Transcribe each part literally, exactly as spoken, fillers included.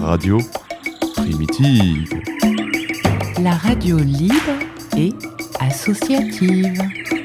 Radio Primitive. La radio libre et associative.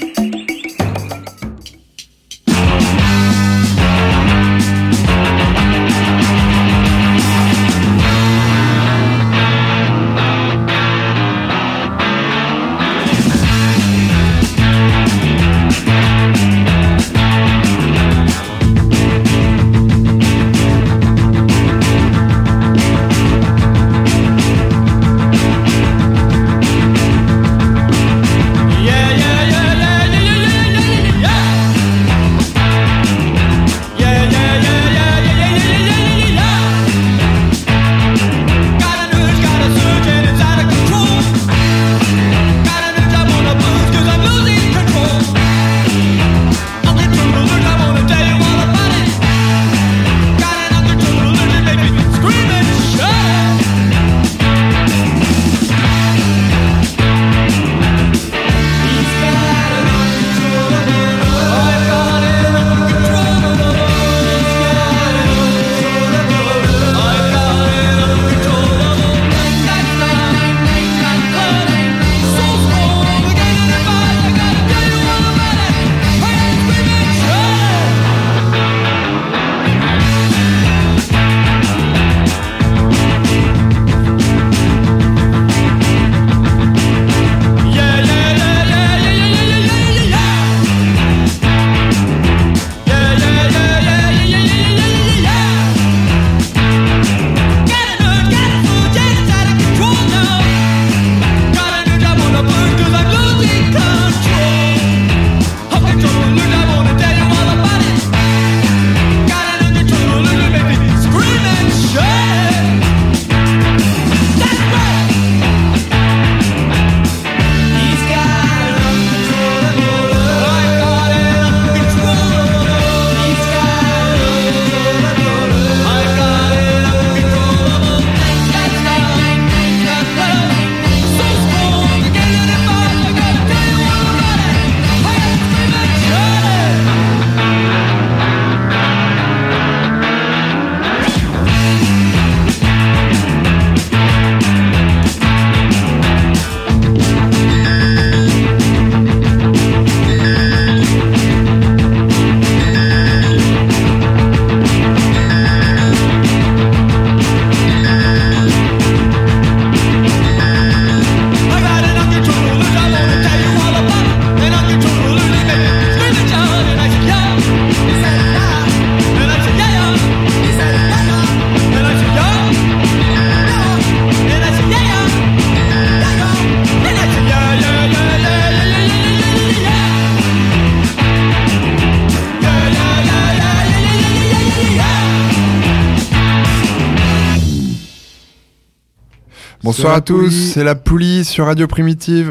Bonsoir à tous, c'est la Poulie sur Radio Primitive.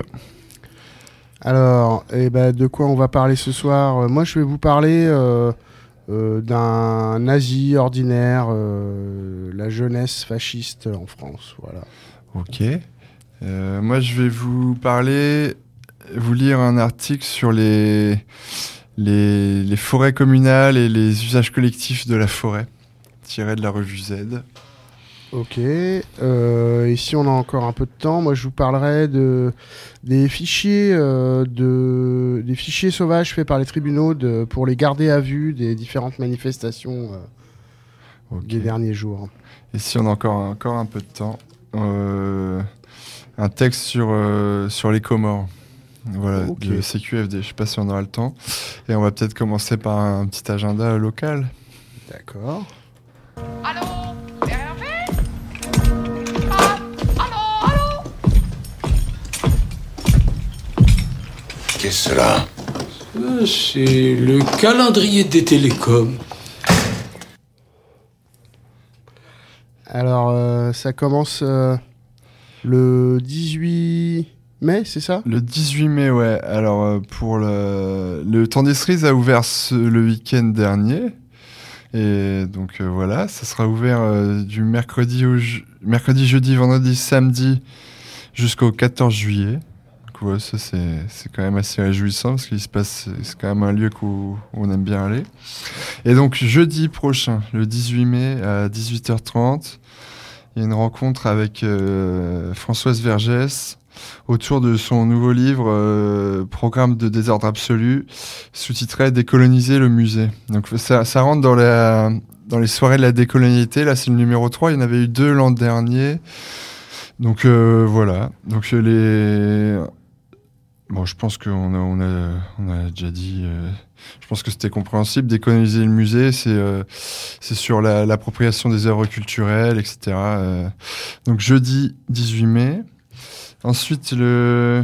Alors, eh ben, de quoi on va parler ce soir ? Moi, je vais vous parler euh, euh, d'un nazi ordinaire, euh, la jeunesse fasciste en France. Voilà. Ok. Euh, moi, je vais vous parler, vous lire un article sur les, les, les forêts communales et les usages collectifs de la forêt, tiré de la revue Z. Ok, euh, et si on a encore un peu de temps, moi je vous parlerai de, des, fichiers, euh, de, des fichiers sauvages faits par les tribunaux de, pour les garder à vue des différentes manifestations euh, okay. des derniers jours. Et si on a encore, encore un peu de temps, euh, un texte sur, euh, sur les Comores, voilà, okay. de C Q F D, je ne sais pas si on aura le temps. Et on va peut-être commencer par un petit agenda local. D'accord. Allô ? Qu'est-ce que cela ? euh, C'est le calendrier des télécoms. Alors, euh, ça commence euh, le dix-huit mai, c'est ça ? Le dix-huit mai, ouais. Alors, euh, pour le... le temps des cerises a ouvert ce... le week-end dernier. Et donc, euh, voilà, ça sera ouvert euh, du mercredi, au je... mercredi, jeudi, vendredi, samedi jusqu'au quatorze juillet. Donc, ouais, ça, c'est, c'est quand même assez réjouissant parce qu'il se passe, c'est quand même un lieu où on aime bien aller. Et donc, jeudi prochain, le dix-huit mai à dix-huit heures trente, il y a une rencontre avec euh, Françoise Vergès autour de son nouveau livre euh, Programme de désordre absolu, sous-titré Décoloniser le musée. Donc ça, ça rentre dans, la, dans les soirées de la décolonialité. Là, c'est le numéro trois. Il y en avait eu deux l'an dernier. Donc euh, voilà. Donc les... Bon, je pense qu'on a, on a, on a déjà dit... Euh... Je pense que c'était compréhensible. Décoloniser le musée, c'est, euh, c'est sur la, l'appropriation des œuvres culturelles, et cetera. Euh, donc jeudi dix-huit mai. Ensuite, le,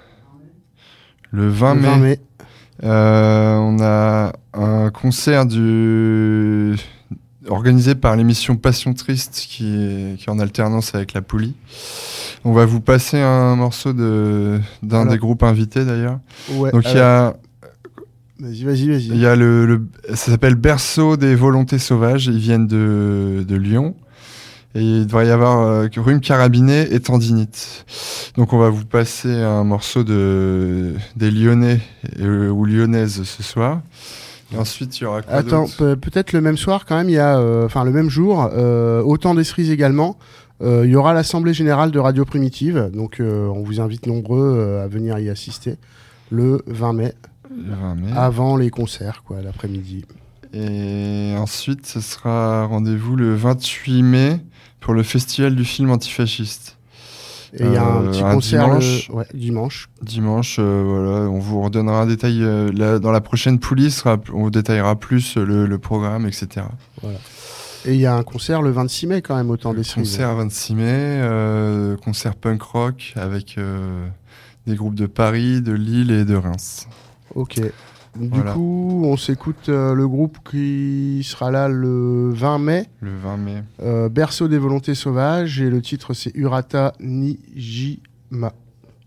le vingt mai, mai. Euh, on a un concert du, organisé par l'émission Passion Triste qui est, qui est en alternance avec la Poulie. On va vous passer un morceau de, d'un voilà. des groupes invités d'ailleurs. Ouais, Donc il euh... y a... Vas-y, vas-y, vas-y. Il y a le, le, ça s'appelle Berceau des volontés sauvages. Ils viennent de, de Lyon. Et il devrait y avoir euh, rhume carabiné et tendinite. Donc on va vous passer un morceau de, des Lyonnais euh, ou Lyonnaises ce soir. Et ensuite il y aura quoi Attends, pe- peut-être le même soir quand même, il y a, enfin euh, le même jour, euh, au temps des cerises également, euh, il y aura l'Assemblée Générale de Radio Primitive. Donc euh, on vous invite nombreux euh, à venir y assister le vingt mai. Le vingt mai. Avant les concerts, quoi, l'après-midi. Et ensuite, ce sera rendez-vous le vingt-huit mai pour le Festival du film antifasciste. Et il euh, y a un petit un concert dimanche. Le... Ouais, dimanche. Dimanche, euh, voilà, on vous redonnera un détail. Euh, la, dans la prochaine poulie, sera, on vous détaillera plus le, le programme, et cetera. Voilà. Et il y a un concert le vingt-six mai quand même, au temps des cerises. Concert vingt-six mai, euh, concert punk rock avec euh, des groupes de Paris, de Lille et de Reims. Ok. Du voilà. coup, on s'écoute euh, le groupe qui sera là le vingt mai. Le vingt mai. Euh, Berceau des volontés sauvages. Et le titre, c'est Urata Nijima.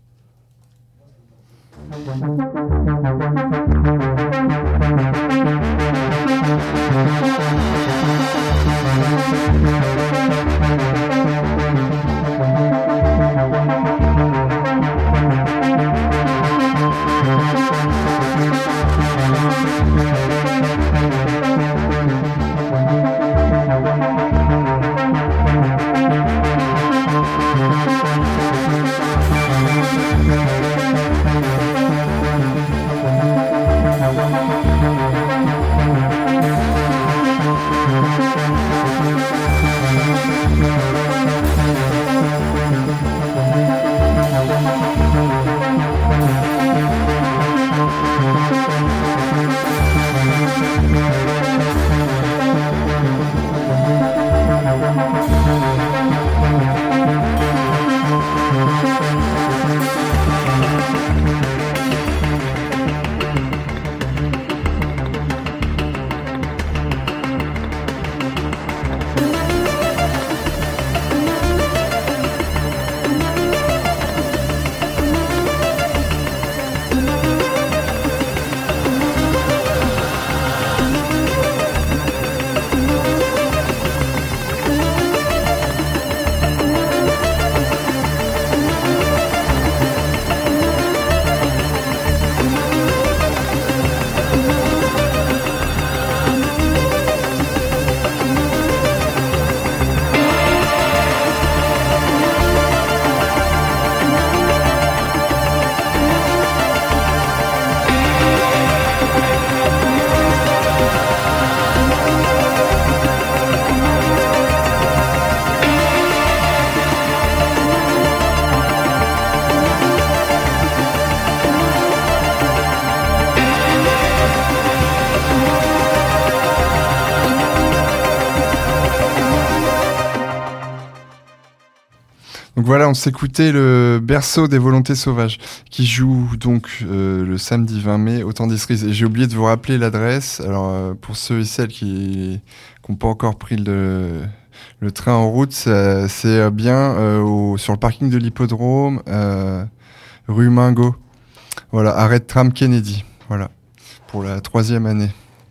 Donc voilà, on s'écoutait le Berceau des volontés sauvages qui joue donc euh, le samedi vingt mai au temps des cerises. Et j'ai oublié de vous rappeler l'adresse. Alors euh, pour ceux et celles qui n'ont pas encore pris le, le train en route, ça, c'est bien euh, au, sur le parking de l'hippodrome, euh, rue Mingot. Voilà, arrêt de tram Kennedy. Voilà, pour la troisième année.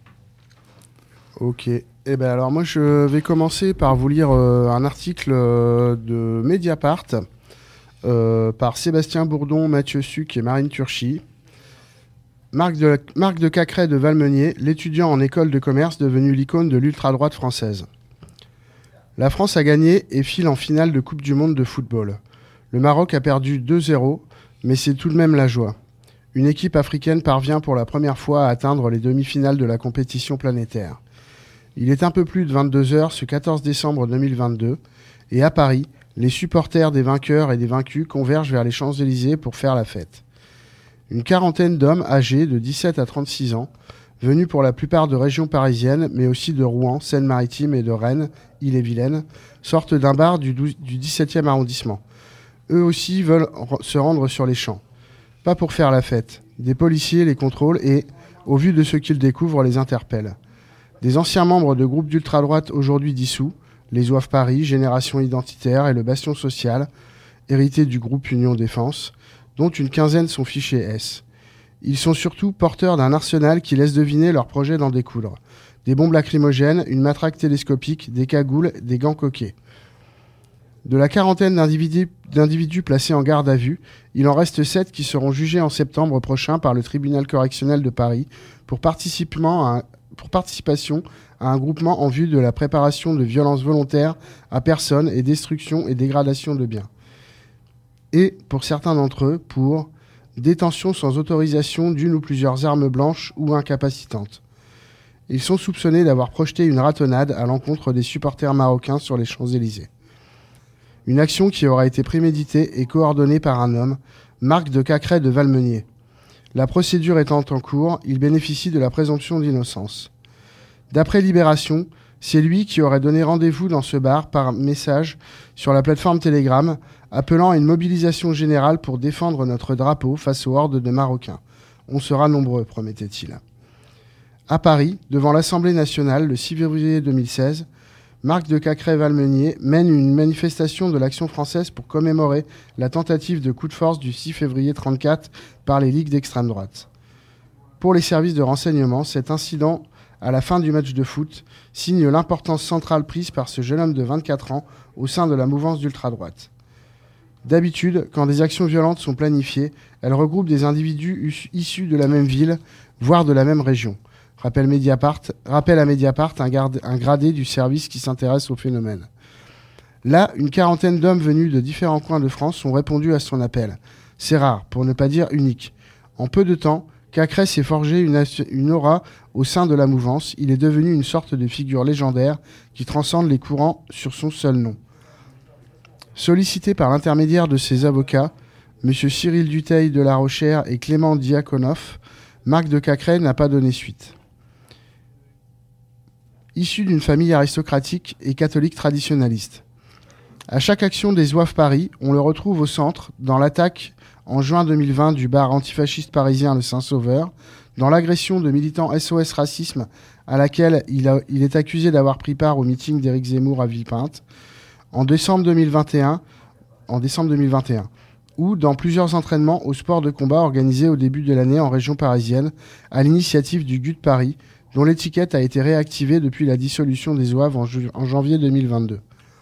Ok. Eh ben alors moi je vais commencer par vous lire euh, un article euh, de Mediapart euh, par Sébastien Bourdon, Mathieu Suc et Marine Turchi. Marc de, Marc de Cacré de Valmenier, l'étudiant en école de commerce devenu l'icône de l'ultra-droite française. La France a gagné et file en finale de Coupe du Monde de football. Le Maroc a perdu deux zéro, mais c'est tout de même la joie. Une équipe africaine parvient pour la première fois à atteindre les demi-finales de la compétition planétaire. Il est un peu plus de vingt-deux heures ce quatorze décembre deux mille vingt-deux, et à Paris, les supporters des vainqueurs et des vaincus convergent vers les Champs-Élysées pour faire la fête. Une quarantaine d'hommes âgés de dix-sept à trente-six ans, venus pour la plupart de régions parisiennes, mais aussi de Rouen, Seine-Maritime et de Rennes, Ille-et-Vilaine, sortent d'un bar du, douze, du dix-septième arrondissement. Eux aussi veulent r- se rendre sur les champs. Pas pour faire la fête. Des policiers les contrôlent et, au vu de ce qu'ils découvrent, les interpellent. Des anciens membres de groupes d'ultra-droite aujourd'hui dissous, les Zouaves Paris, Génération Identitaire et le Bastion Social, hérités du groupe Union Défense, dont une quinzaine sont fichés S. Ils sont surtout porteurs d'un arsenal qui laisse deviner leur projet d'en découdre. Des bombes lacrymogènes, une matraque télescopique, des cagoules, des gants coquets. De la quarantaine d'individus, d'individus placés en garde à vue, il en reste sept qui seront jugés en septembre prochain par le tribunal correctionnel de Paris pour, participement à un, pour participation à un groupement en vue de la préparation de violences volontaires à personne et destruction et dégradation de biens. Et, pour certains d'entre eux, pour détention sans autorisation d'une ou plusieurs armes blanches ou incapacitantes. Ils sont soupçonnés d'avoir projeté une ratonnade à l'encontre des supporters marocains sur les Champs-Élysées. Une action qui aura été préméditée et coordonnée par un homme, Marc de Cacrès de Valmenier. La procédure étant en cours, il bénéficie de la présomption d'innocence. D'après Libération, c'est lui qui aurait donné rendez-vous dans ce bar par message sur la plateforme Telegram, appelant à une mobilisation générale pour défendre notre drapeau face aux hordes de Marocains. On sera nombreux, promettait-il. À Paris, devant l'Assemblée nationale, le six février deux mille seize, Marc de Cacrès-Valmenier mène une manifestation de l'Action française pour commémorer la tentative de coup de force du six février trente-quatre par les ligues d'extrême droite. Pour les services de renseignement, cet incident, à la fin du match de foot, signe l'importance centrale prise par ce jeune homme de vingt-quatre ans au sein de la mouvance d'ultra-droite. D'habitude, quand des actions violentes sont planifiées, elles regroupent des individus issus de la même ville, voire de la même région. Rappel, Mediapart, rappel à Mediapart, un, garde, un gradé du service qui s'intéresse au phénomène. Là, une quarantaine d'hommes venus de différents coins de France ont répondu à son appel. C'est rare, pour ne pas dire unique. En peu de temps, Cacrès s'est forgé une, une aura au sein de la mouvance. Il est devenu une sorte de figure légendaire qui transcende les courants sur son seul nom. Sollicité par l'intermédiaire de ses avocats, M. Cyril Dutheil de La Rochère et Clément Diakonoff, Marc de Cacrès n'a pas donné suite. Issu d'une famille aristocratique et catholique traditionnaliste. À chaque action des Zouaves Paris, on le retrouve au centre, dans l'attaque en juin deux mille vingt du bar antifasciste parisien Le Saint-Sauveur, dans l'agression de militants S O S Racisme à laquelle il, a, il est accusé d'avoir pris part au meeting d'Éric Zemmour à Villepinte, en décembre deux mille vingt et un, en décembre deux mille vingt et un, ou dans plusieurs entraînements au sport de combat organisés au début de l'année en région parisienne, à l'initiative du G U de Paris, dont l'étiquette a été réactivée depuis la dissolution des Zouaves en, ju- en janvier deux mille vingt-deux.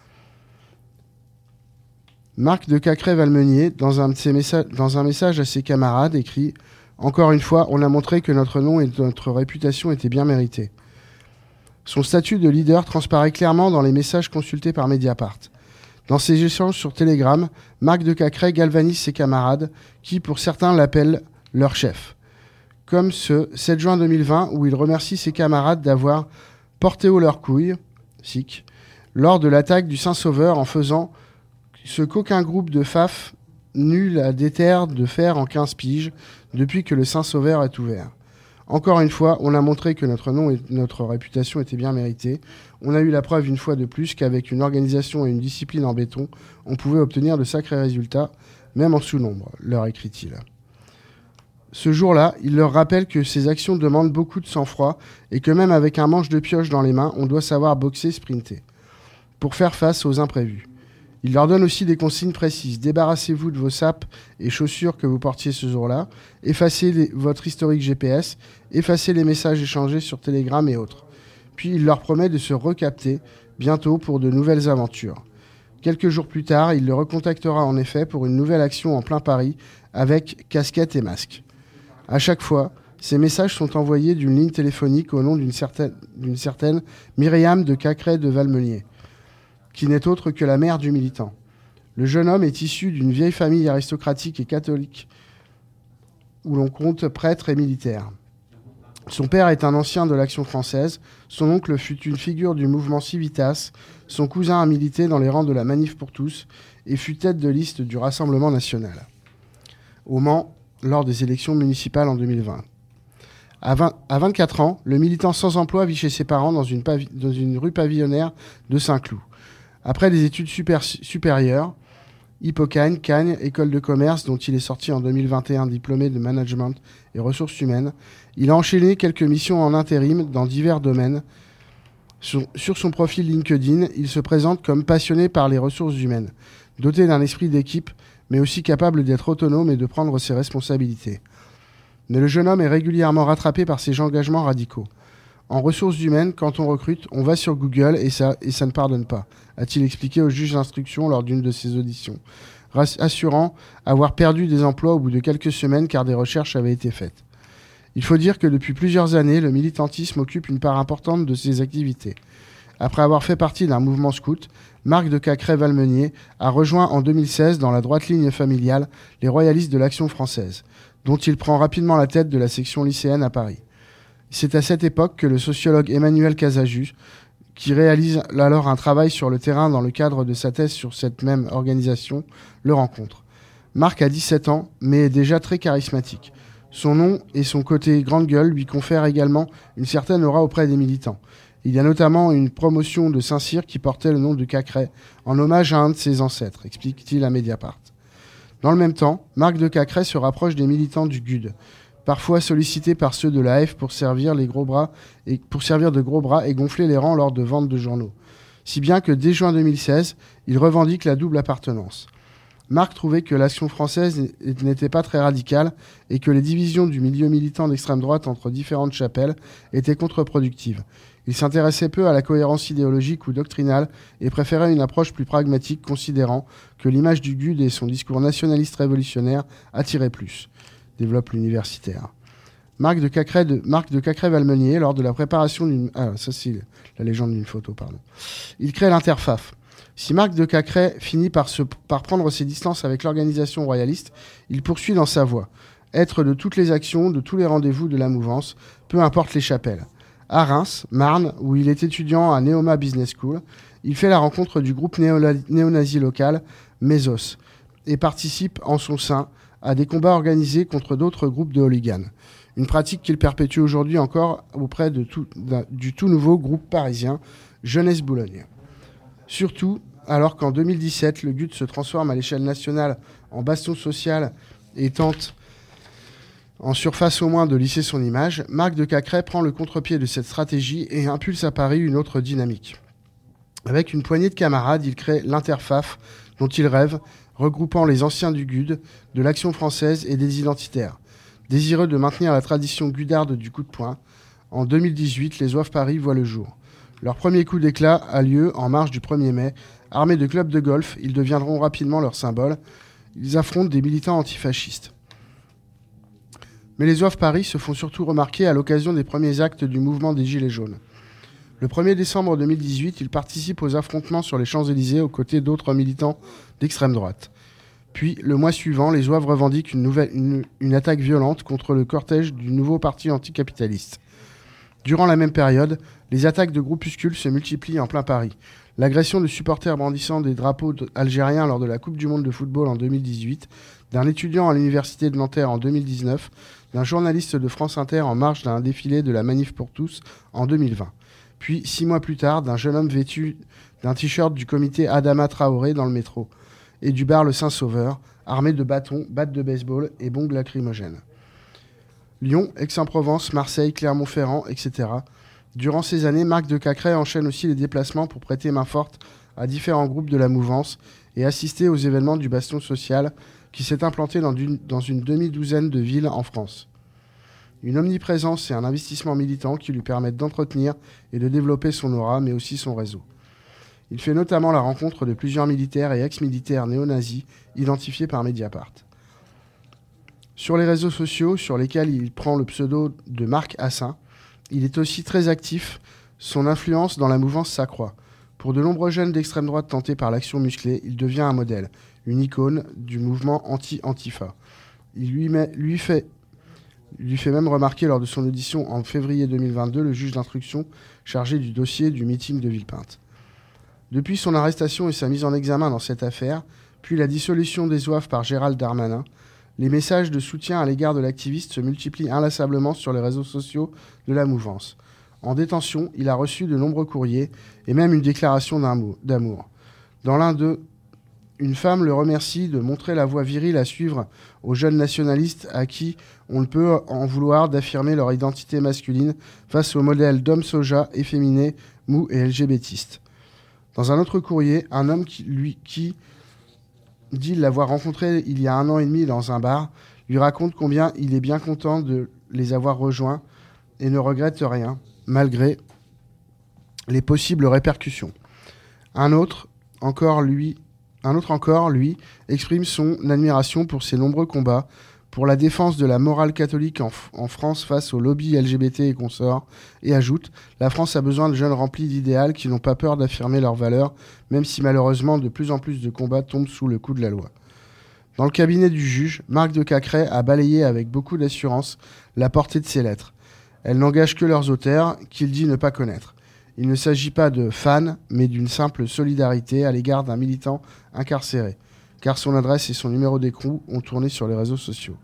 Marc de Cacrès-Valmenier, dans un, de ses messa- dans un message à ses camarades, écrit « Encore une fois, on a montré que notre nom et notre réputation étaient bien mérités. » Son statut de leader transparaît clairement dans les messages consultés par Mediapart. Dans ses échanges sur Telegram, Marc de Cacrès galvanise ses camarades, qui pour certains l'appellent leur chef. Comme ce sept juin deux mille vingt où il remercie ses camarades d'avoir porté haut leurs couilles, sic, lors de l'attaque du Saint-Sauveur en faisant ce qu'aucun groupe de F A F nul à déterre de faire en quinze piges depuis que le Saint-Sauveur est ouvert. Encore une fois, on a montré que notre nom et notre réputation étaient bien méritées. On a eu la preuve une fois de plus qu'avec une organisation et une discipline en béton, on pouvait obtenir de sacrés résultats, même en sous-nombre, leur écrit-il. Ce jour-là, il leur rappelle que ces actions demandent beaucoup de sang-froid et que même avec un manche de pioche dans les mains, on doit savoir boxer, sprinter, pour faire face aux imprévus. Il leur donne aussi des consignes précises. Débarrassez-vous de vos sapes et chaussures que vous portiez ce jour-là. Effacez les, votre historique G P S. Effacez les messages échangés sur Telegram et autres. Puis il leur promet de se recapter bientôt pour de nouvelles aventures. Quelques jours plus tard, il le recontactera en effet pour une nouvelle action en plein Paris avec casquette et masque. À chaque fois, ces messages sont envoyés d'une ligne téléphonique au nom d'une certaine, d'une certaine Myriam de Cacrès de Valmenier. qui n'est autre que la mère du militant. Le jeune homme est issu d'une vieille famille aristocratique et catholique, où l'on compte prêtres et militaires. Son père est un ancien de l'Action française, son oncle fut une figure du mouvement Civitas, son cousin a milité dans les rangs de la Manif pour tous et fut tête de liste du Rassemblement national au Mans lors des élections municipales en deux mille vingt. À, vingt, à vingt-quatre ans, le militant sans emploi vit chez ses parents dans une, pavi- dans une rue pavillonnaire de Saint-Cloud. Après des études super, supérieures, Hippocagne, Cagnes, école de commerce dont il est sorti en deux mille vingt et un diplômé de management et ressources humaines, il a enchaîné quelques missions en intérim dans divers domaines. Sur, sur son profil LinkedIn, il se présente comme passionné par les ressources humaines, doté d'un esprit d'équipe, mais aussi capable d'être autonome et de prendre ses responsabilités. Mais le jeune homme est régulièrement rattrapé par ses engagements radicaux. En ressources humaines, quand on recrute, on va sur Google et ça, et ça ne pardonne pas, a-t-il expliqué au juge d'instruction lors d'une de ses auditions, assurant avoir perdu des emplois au bout de quelques semaines car des recherches avaient été faites. Il faut dire que depuis plusieurs années, le militantisme occupe une part importante de ses activités. Après avoir fait partie d'un mouvement scout, Marc de Cacrès-Valmenier a rejoint en deux mille seize, dans la droite ligne familiale, les royalistes de l'Action française, dont il prend rapidement la tête de la section lycéenne à Paris. C'est à cette époque que le sociologue Emmanuel Casajus, qui réalise alors un travail sur le terrain dans le cadre de sa thèse sur cette même organisation, le rencontre. Marc a dix-sept ans, mais est déjà très charismatique. Son nom et son côté grande gueule lui confèrent également une certaine aura auprès des militants. Il y a notamment une promotion de Saint-Cyr qui portait le nom de Cacrès, en hommage à un de ses ancêtres, explique-t-il à Mediapart. Dans le même temps, Marc de Cacrès se rapproche des militants du G U D, parfois sollicités par ceux de l'A F pour servir, les gros bras et, pour servir de gros bras et gonfler les rangs lors de ventes de journaux. Si bien que dès juin deux mille seize, il revendique la double appartenance. Marc trouvait que l'Action française n'était pas très radicale et que les divisions du milieu militant d'extrême droite entre différentes chapelles étaient contre-productives. Il s'intéressait peu à la cohérence idéologique ou doctrinale et préférait une approche plus pragmatique, considérant que l'image du G U D et son discours nationaliste révolutionnaire attiraient plus. Développe l'universitaire. Marc de Cacrès de, Marc de Cacrès-Valmenier, lors de la préparation d'une... Ah, ça c'est la légende d'une photo, pardon. Il crée l'Interfaf. Si Marc de Cacrès finit par, se, par prendre ses distances avec l'organisation royaliste, il poursuit dans sa voie. Être de toutes les actions, de tous les rendez-vous de la mouvance, peu importe les chapelles. À Reims, Marne, où il est étudiant à Neoma Business School, il fait la rencontre du groupe néo-nazi local Mesos et participe en son sein à des combats organisés contre d'autres groupes de hooligans. Une pratique qu'il perpétue aujourd'hui encore auprès de tout, du tout nouveau groupe parisien Jeunesse Boulogne. Surtout, alors qu'en deux mille dix-sept, le G U D se transforme à l'échelle nationale en bastion social et tente, en surface au moins, de lisser son image, Marc de Cacrès prend le contre-pied de cette stratégie et impulse à Paris une autre dynamique. Avec une poignée de camarades, il crée l'Interfaf, dont il rêve, regroupant les anciens du G U D, de l'Action française et des identitaires. Désireux de maintenir la tradition gudarde du coup de poing, en deux mille dix-huit, les Zouaves Paris voient le jour. Leur premier coup d'éclat a lieu en marge du premier mai. Armés de clubs de golf, ils deviendront rapidement leur symbole. Ils affrontent des militants antifascistes. Mais les Zouaves Paris se font surtout remarquer à l'occasion des premiers actes du mouvement des Gilets jaunes. Le premier décembre deux mille dix-huit, ils participent aux affrontements sur les Champs-Élysées aux côtés d'autres militants d'extrême droite. Puis, le mois suivant, les Zouaves revendiquent une, nouvelle, une, une attaque violente contre le cortège du nouveau parti anticapitaliste. Durant la même période, les attaques de groupuscules se multiplient en plein Paris. L'agression de supporters brandissant des drapeaux algériens lors de la Coupe du Monde de football en deux mille dix-huit, d'un étudiant à l'université de Nanterre en deux mille dix-neuf, d'un journaliste de France Inter en marge d'un défilé de la Manif pour tous en deux mille vingt. Puis, six mois plus tard, d'un jeune homme vêtu d'un t-shirt du comité Adama Traoré dans le métro, et du bar Le Saint-Sauveur, armé de bâtons, battes de baseball et bombes lacrymogènes. Lyon, Aix-en-Provence, Marseille, Clermont-Ferrand, et cetera. Durant ces années, Marc de Cacrès enchaîne aussi les déplacements pour prêter main forte à différents groupes de la mouvance et assister aux événements du bastion social qui s'est implanté dans une, dans une demi-douzaine de villes en France. Une omniprésence et un investissement militant qui lui permettent d'entretenir et de développer son aura, mais aussi son réseau. Il fait notamment la rencontre de plusieurs militaires et ex-militaires néo-nazis identifiés par Mediapart. Sur les réseaux sociaux, sur lesquels il prend le pseudo de Marc Assin, il est aussi très actif. Son influence dans la mouvance s'accroît. Pour de nombreux jeunes d'extrême droite tentés par l'action musclée, il devient un modèle, une icône du mouvement anti-Antifa. Il lui, met, lui, fait, lui fait même remarquer lors de son audition en février deux mille vingt-deux le juge d'instruction chargé du dossier du meeting de Villepinte. Depuis son arrestation et sa mise en examen dans cette affaire, puis la dissolution des O A F par Gérald Darmanin, les messages de soutien à l'égard de l'activiste se multiplient inlassablement sur les réseaux sociaux de la mouvance. En détention, il a reçu de nombreux courriers et même une déclaration d'amour. Dans l'un d'eux, une femme le remercie de montrer la voie virile à suivre aux jeunes nationalistes à qui on ne peut en vouloir d'affirmer leur identité masculine face au modèle d'homme soja, efféminé, mou et LGBTiste. Dans un autre courrier, un homme qui, lui, qui dit l'avoir rencontré il y a un an et demi dans un bar, lui raconte combien il est bien content de les avoir rejoints et ne regrette rien, malgré les possibles répercussions. Un autre encore, lui, un autre encore, lui, exprime son admiration pour ses nombreux combats, pour la défense de la morale catholique en, f- en France face au lobby L G B T et consorts, et ajoute « La France a besoin de jeunes remplis d'idéal qui n'ont pas peur d'affirmer leurs valeurs, même si malheureusement de plus en plus de combats tombent sous le coup de la loi. » Dans le cabinet du juge, Marc de Cacrès a balayé avec beaucoup d'assurance la portée de ces lettres. Elles n'engagent que leurs auteurs, qu'il dit ne pas connaître. Il ne s'agit pas de fans, mais d'une simple solidarité à l'égard d'un militant incarcéré, car son adresse et son numéro d'écrou ont tourné sur les réseaux sociaux.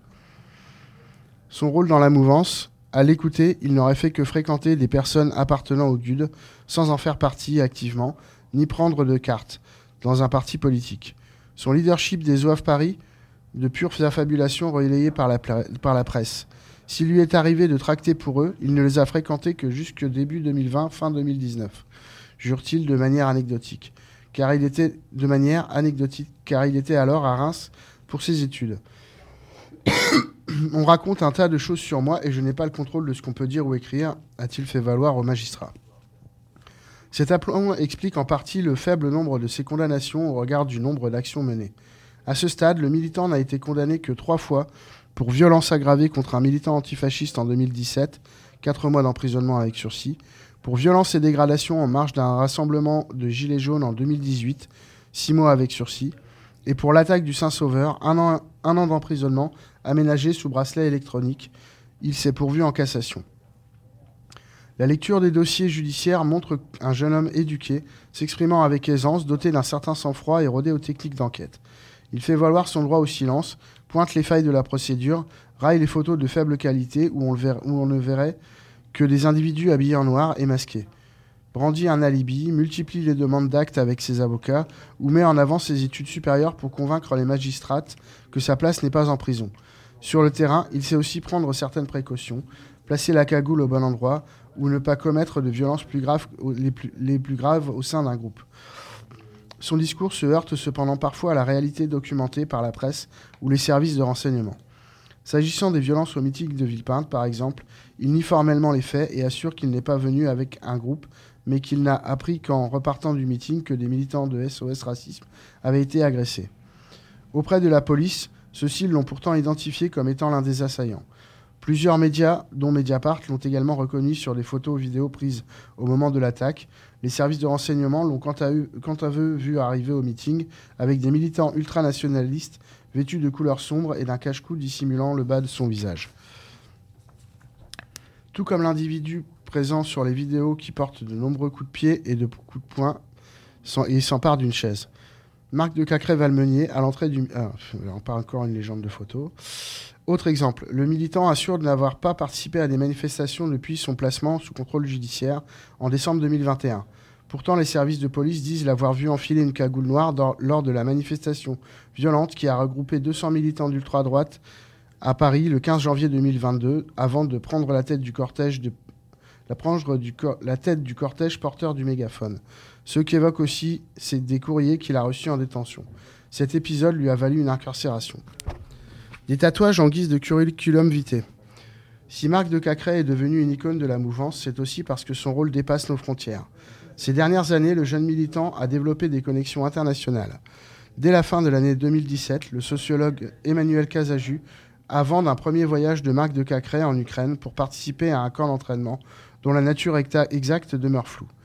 Son rôle dans la mouvance, à l'écouter, il n'aurait fait que fréquenter des personnes appartenant au G U D, sans en faire partie activement, ni prendre de carte dans un parti politique. Son leadership des O A F Paris, de pure affabulation relayée par la, pla- par la presse. S'il lui est arrivé de tracter pour eux, il ne les a fréquentés que jusque début deux mille vingt, fin deux mille dix-neuf, jure-t-il de manière anecdotique. Car il était de manière anecdotique, car il était alors à Reims pour ses études. On raconte un tas de choses sur moi et je n'ai pas le contrôle de ce qu'on peut dire ou écrire, a-t-il fait valoir au magistrat. Cet aplomb explique en partie le faible nombre de ses condamnations au regard du nombre d'actions menées. À ce stade, le militant n'a été condamné que trois fois pour violence aggravée contre un militant antifasciste en deux mille dix-sept, quatre mois d'emprisonnement avec sursis, pour violence et dégradation en marge d'un rassemblement de gilets jaunes en deux mille dix-huit, six mois avec sursis, et pour l'attaque du Saint-Sauveur, un an, un an d'emprisonnement aménagé sous bracelet électronique. Il s'est pourvu en cassation. La lecture des dossiers judiciaires montre un jeune homme éduqué, s'exprimant avec aisance, doté d'un certain sang-froid et rodé aux techniques d'enquête. Il fait valoir son droit au silence, pointe les failles de la procédure, raille les photos de faible qualité où on, le ver- où on ne verrait que des individus habillés en noir et masqués. Brandit un alibi, multiplie les demandes d'actes avec ses avocats ou met en avant ses études supérieures pour convaincre les magistrates que sa place n'est pas en prison. Sur le terrain, il sait aussi prendre certaines précautions, placer la cagoule au bon endroit ou ne pas commettre de violences plus graves, les, plus, les plus graves au sein d'un groupe. Son discours se heurte cependant parfois à la réalité documentée par la presse ou les services de renseignement. S'agissant des violences au meeting de Villepinte, par exemple, il nie formellement les faits et assure qu'il n'est pas venu avec un groupe, mais qu'il n'a appris qu'en repartant du meeting que des militants de S O S Racisme avaient été agressés. Auprès de la police, ceux-ci l'ont pourtant identifié comme étant l'un des assaillants. Plusieurs médias, dont Mediapart, l'ont également reconnu sur des photos ou vidéos prises au moment de l'attaque. Les services de renseignement l'ont quant à eux, quant à eux vu arriver au meeting avec des militants ultranationalistes vêtus de couleurs sombres et d'un cache-cou dissimulant le bas de son visage. Tout comme l'individu présent sur les vidéos qui porte de nombreux coups de pied et de coups de poing et s'empare d'une chaise. Marc de Cacrès-Valmeunier, à l'entrée du... Ah, on parle encore une légende de photos. Autre exemple, le militant assure de n'avoir pas participé à des manifestations depuis son placement sous contrôle judiciaire en décembre deux mille vingt et un. Pourtant, les services de police disent l'avoir vu enfiler une cagoule noire dans, lors de la manifestation violente qui a regroupé deux cents militants d'ultra-droite à Paris le quinze janvier deux mille vingt-deux, avant de prendre la tête du cortège, de, la prendre du cor, la tête du cortège porteur du mégaphone. Ce qu'évoque aussi, c'est des courriers qu'il a reçus en détention. Cet épisode lui a valu une incarcération. Des tatouages en guise de curriculum vitae. Si Marc de Cacrès est devenu une icône de la mouvance, c'est aussi parce que son rôle dépasse nos frontières. Ces dernières années, le jeune militant a développé des connexions internationales. Dès la fin de l'année deux mille dix-sept, le sociologue Emmanuel Casaju a vendu un premier voyage de Marc de Cacrès en Ukraine pour participer à un camp d'entraînement dont la nature exacte demeure floue.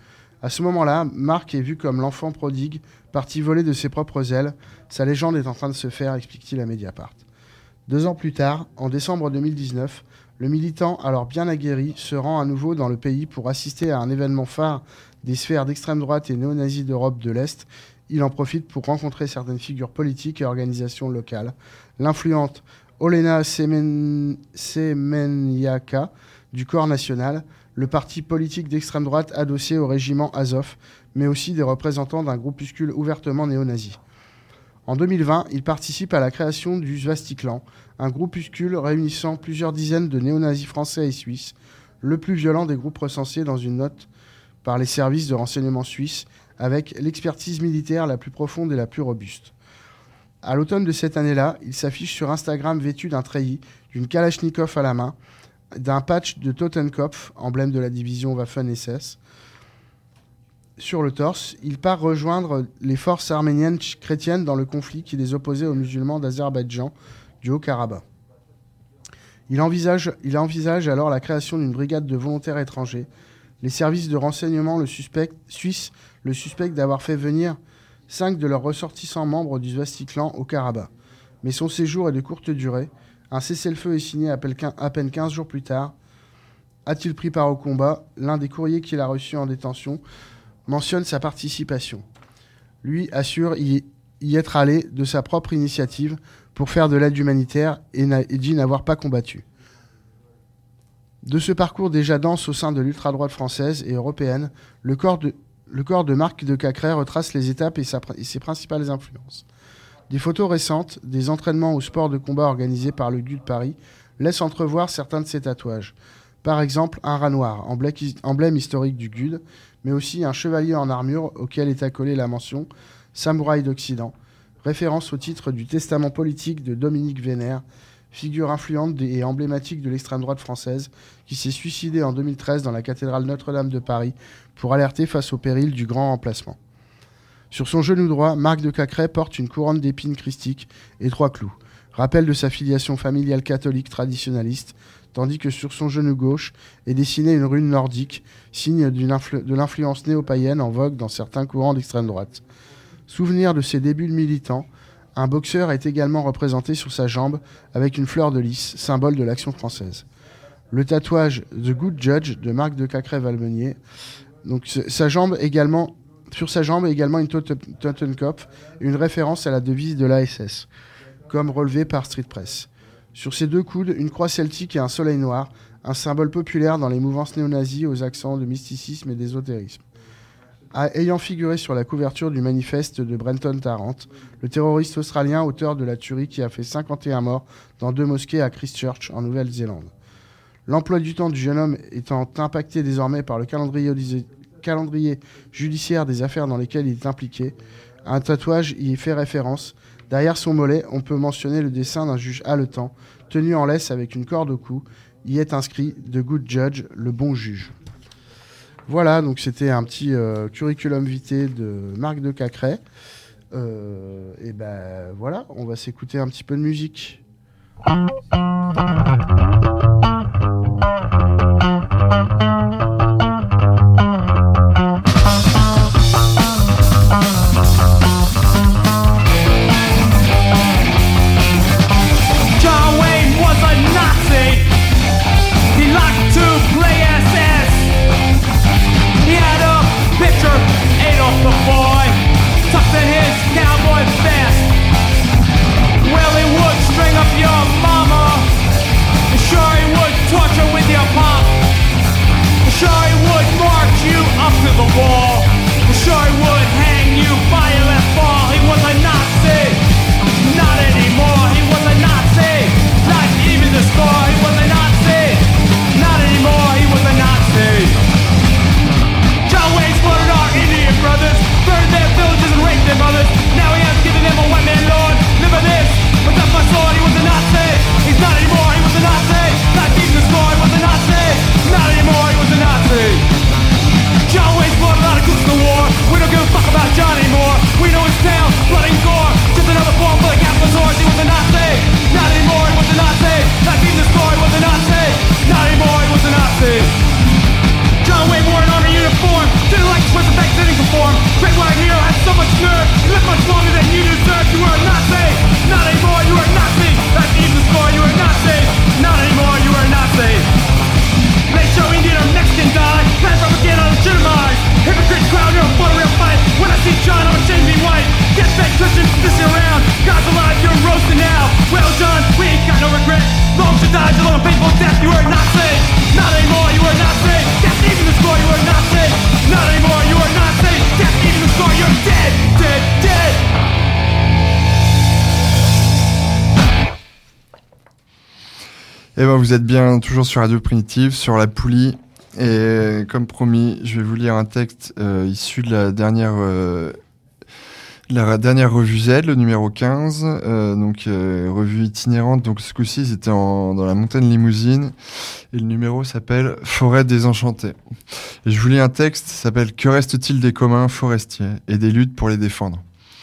À ce moment-là, Marc est vu comme l'enfant prodigue, parti voler de ses propres ailes. Sa légende est en train de se faire, explique-t-il à Mediapart. Deux ans plus tard, en décembre deux mille dix-neuf, le militant, alors bien aguerri, se rend à nouveau dans le pays pour assister à un événement phare des sphères d'extrême droite et néo-nazis d'Europe de l'Est. Il en profite pour rencontrer certaines figures politiques et organisations locales. L'influente Olena Semen... Semeniaka du Corps national, le parti politique d'extrême droite adossé au régiment Azov, mais aussi des représentants d'un groupuscule ouvertement néo-nazi. En deux mille vingt, il participe à la création du Svastiklan, un groupuscule réunissant plusieurs dizaines de néo-nazis français et suisses, le plus violent des groupes recensés dans une note par les services de renseignement suisses, avec l'expertise militaire la plus profonde et la plus robuste. À l'automne de cette année-là, il s'affiche sur Instagram vêtu d'un treillis, d'une Kalachnikov à la main, d'un patch de Totenkopf, emblème de la division Waffen-S S. Sur le torse, il part rejoindre les forces arméniennes chrétiennes dans le conflit qui les opposait aux musulmans d'Azerbaïdjan du Haut-Karabakh. Il envisage, il envisage alors la création d'une brigade de volontaires étrangers. Les services de renseignement le suspect, suisses le suspectent d'avoir fait venir cinq de leurs ressortissants membres du Svastiklan au Karabakh. Mais son séjour est de courte durée. Un cessez-le-feu est signé à peine quinze jours plus tard. A-t-il pris part au combat ? L'un des courriers qu'il a reçus en détention mentionne sa participation. Lui assure y, y être allé de sa propre initiative pour faire de l'aide humanitaire et, et dit n'avoir pas combattu. De ce parcours déjà dense au sein de l'ultra-droite française et européenne, le corps de, le corps de Marc de Cacrès retrace les étapes et, sa, et ses principales influences. Des photos récentes, des entraînements au sport de combat organisés par le G U D Paris, laissent entrevoir certains de ses tatouages. Par exemple, un rat noir, emblème historique du G U D, mais aussi un chevalier en armure auquel est accolée la mention « Samouraï d'Occident », référence au titre du testament politique de Dominique Vénère, figure influente et emblématique de l'extrême droite française, qui s'est suicidé en deux mille treize dans la cathédrale Notre-Dame de Paris pour alerter face au péril du grand remplacement. Sur son genou droit, Marc de Cacrès porte une couronne d'épines christiques et trois clous, rappel de sa filiation familiale catholique traditionnaliste, tandis que sur son genou gauche est dessinée une rune nordique, signe d'une influ- de l'influence néo-païenne en vogue dans certains courants d'extrême droite. Souvenir de ses débuts de militant, un boxeur est également représenté sur sa jambe avec une fleur de lys, symbole de l'action française. Le tatouage The Good Judge de Marc de Cacrès-Valmenier, donc sa jambe également, sur sa jambe également une Totenkopf, une référence à la devise de l'A S S, comme relevé par Street Press. Sur ses deux coudes, une croix celtique et un soleil noir, un symbole populaire dans les mouvances néo-nazis aux accents de mysticisme et d'ésotérisme. Ayant figuré sur la couverture du manifeste de Brenton Tarrant, le terroriste australien auteur de la tuerie qui a fait cinquante et un morts dans deux mosquées à Christchurch, en Nouvelle-Zélande. L'emploi du temps du jeune homme étant impacté désormais par le calendrier, calendrier judiciaire des affaires dans lesquelles il est impliqué, un tatouage y fait référence. Derrière son mollet, on peut mentionner le dessin d'un juge haletant, tenu en laisse avec une corde au cou. Y est inscrit « The Good Judge », le bon juge. Voilà, donc c'était un petit euh, curriculum vitae de Marc de Cacrès. Euh, et ben voilà, on va s'écouter un petit peu de musique. John Wayne's blood, a lot of cooks in the war. We don't give a fuck about John anymore. Eh ben, vous êtes bien toujours sur Radio Primitive, sur la poulie. Et comme promis, je vais vous lire un texte euh, issu de la dernière, euh, la dernière revue Z, le numéro quinze, euh, donc euh, revue itinérante. Donc ce coup-ci, c'était en, dans la montagne Limousine. Et le numéro s'appelle Forêt désenchantée. Et je vous lis un texte qui s'appelle « Que reste-t-il des communs forestiers et des luttes pour les défendre ?»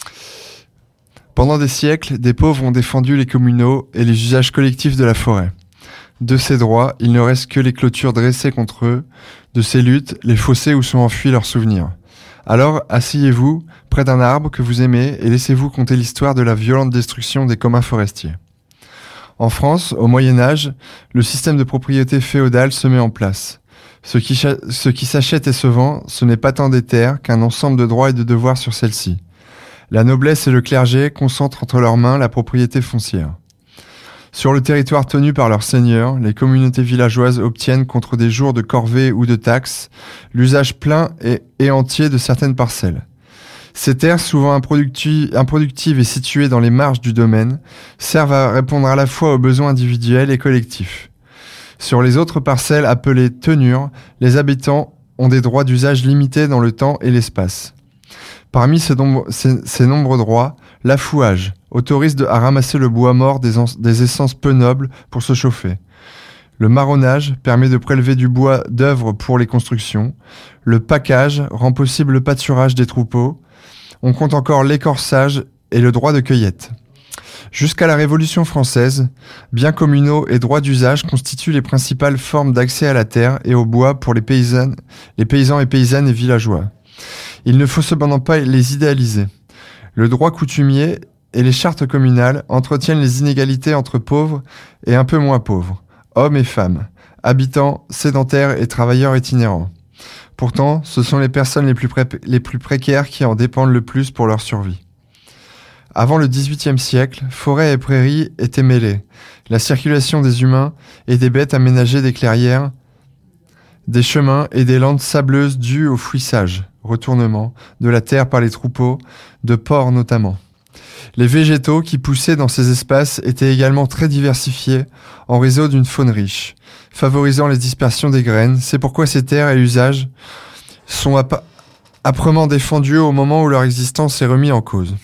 Pendant des siècles, des pauvres ont défendu les communaux et les usages collectifs de la forêt. De ces droits, il ne reste que les clôtures dressées contre eux, de ces luttes, les fossés où sont enfuis leurs souvenirs. Alors, asseyez-vous près d'un arbre que vous aimez et laissez-vous conter l'histoire de la violente destruction des communs forestiers. En France, au Moyen-Âge, le système de propriété féodale se met en place. Ce qui, cha- ce qui s'achète et se vend, ce n'est pas tant des terres qu'un ensemble de droits et de devoirs sur celles-ci. La noblesse et le clergé concentrent entre leurs mains la propriété foncière. Sur le territoire tenu par leurs seigneurs, les communautés villageoises obtiennent contre des jours de corvée ou de taxes l'usage plein et, et entier de certaines parcelles. Ces terres, souvent improducti- improductives et situées dans les marges du domaine, servent à répondre à la fois aux besoins individuels et collectifs. Sur les autres parcelles appelées tenures, les habitants ont des droits d'usage limités dans le temps et l'espace. Parmi ces, nombre, ces, ces nombreux droits, l'affouage autorise de, à ramasser le bois mort des, en, des essences peu nobles pour se chauffer. Le marronnage permet de prélever du bois d'œuvre pour les constructions. Le package rend possible le pâturage des troupeaux. On compte encore l'écorçage et le droit de cueillette. Jusqu'à la Révolution française, biens communaux et droits d'usage constituent les principales formes d'accès à la terre et au bois pour les, paysannes, les paysans et paysannes et villageois. Il ne faut cependant pas les idéaliser. Le droit coutumier et les chartes communales entretiennent les inégalités entre pauvres et un peu moins pauvres, hommes et femmes, habitants, sédentaires et travailleurs itinérants. Pourtant, ce sont les personnes les plus, pré- les plus précaires qui en dépendent le plus pour leur survie. Avant le dix-huitième siècle, forêts et prairies étaient mêlées. La circulation des humains et des bêtes aménageait des clairières, des chemins et des landes sableuses dues au fouissage, retournement, de la terre par les troupeaux, de porcs notamment. Les végétaux qui poussaient dans ces espaces étaient également très diversifiés en réseau d'une faune riche, favorisant les dispersions des graines. C'est pourquoi ces terres et usages sont ap- âprement défendus au moment où leur existence est remise en cause.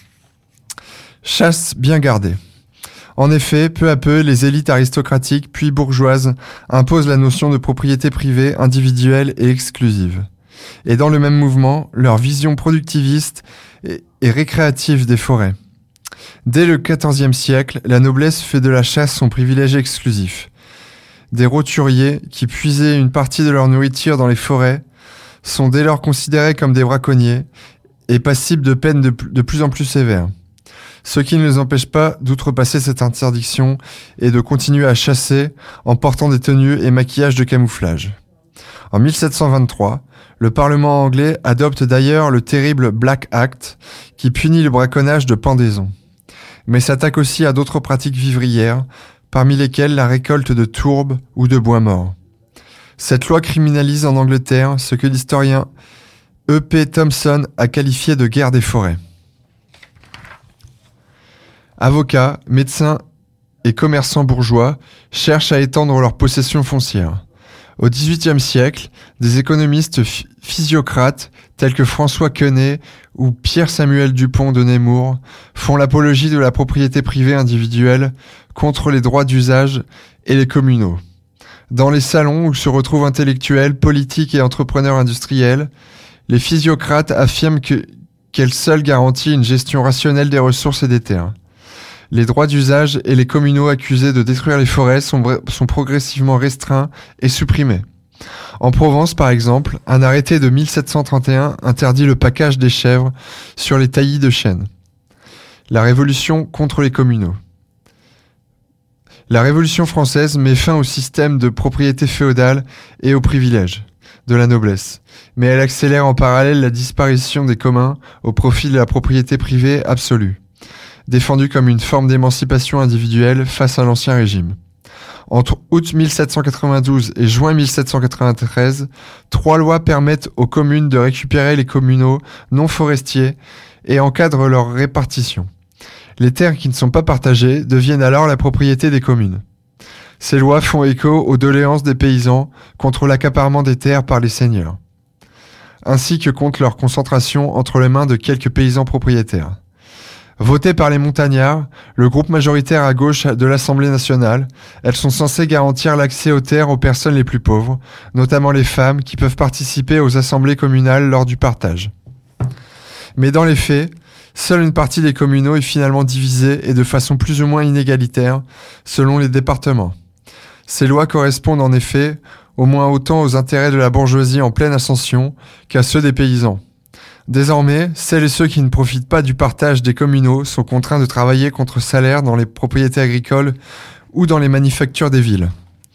Chasse bien gardée. En effet, peu à peu, les élites aristocratiques puis bourgeoises imposent la notion de propriété privée, individuelle et exclusive. Et dans le même mouvement, leur vision productiviste et, et récréative des forêts. Dès le quatorzième siècle, la noblesse fait de la chasse son privilège exclusif. Des roturiers, qui puisaient une partie de leur nourriture dans les forêts, sont dès lors considérés comme des braconniers et passibles de peines de, de plus en plus sévères. Ce qui ne les empêche pas d'outrepasser cette interdiction et de continuer à chasser en portant des tenues et maquillages de camouflage. En mille sept cent vingt-trois, le Parlement anglais adopte d'ailleurs le terrible Black Act qui punit le braconnage de pendaisons, mais s'attaque aussi à d'autres pratiques vivrières, parmi lesquelles la récolte de tourbes ou de bois mort. Cette loi criminalise en Angleterre ce que l'historien E P Thompson a qualifié de guerre des forêts. Avocats, médecins et commerçants bourgeois cherchent à étendre leurs possessions foncières. Au dix-huitième siècle, des économistes ph- physiocrates tels que François Quenet ou Pierre-Samuel Dupont de Nemours font l'apologie de la propriété privée individuelle contre les droits d'usage et les communaux. Dans les salons où se retrouvent intellectuels, politiques et entrepreneurs industriels, les physiocrates affirment que, qu'elle seule garantit une gestion rationnelle des ressources et des terres. Les droits d'usage et les communaux accusés de détruire les forêts sont, sont progressivement restreints et supprimés. En Provence, par exemple, un arrêté de mille sept cent trente et un interdit le package des chèvres sur les taillis de chêne. La Révolution contre les communaux. La Révolution française met fin au système de propriété féodale et aux privilèges de la noblesse, mais elle accélère en parallèle la disparition des communs au profit de la propriété privée absolue, défendue comme une forme d'émancipation individuelle face à l'Ancien Régime. Entre août mille sept cent quatre-vingt-douze et juin mille sept cent quatre-vingt-treize, trois lois permettent aux communes de récupérer les communaux non forestiers et encadrent leur répartition. Les terres qui ne sont pas partagées deviennent alors la propriété des communes. Ces lois font écho aux doléances des paysans contre l'accaparement des terres par les seigneurs, ainsi que contre leur concentration entre les mains de quelques paysans propriétaires. Votées par les montagnards, le groupe majoritaire à gauche de l'Assemblée nationale, elles sont censées garantir l'accès aux terres aux personnes les plus pauvres, notamment les femmes qui peuvent participer aux assemblées communales lors du partage. Mais dans les faits, seule une partie des communaux est finalement divisée et de façon plus ou moins inégalitaire selon les départements. Ces lois correspondent en effet au moins autant aux intérêts de la bourgeoisie en pleine ascension qu'à ceux des paysans. Désormais, celles et ceux qui ne profitent pas du partage des communaux sont contraints de travailler contre salaire dans les propriétés agricoles ou dans les manufactures des villes.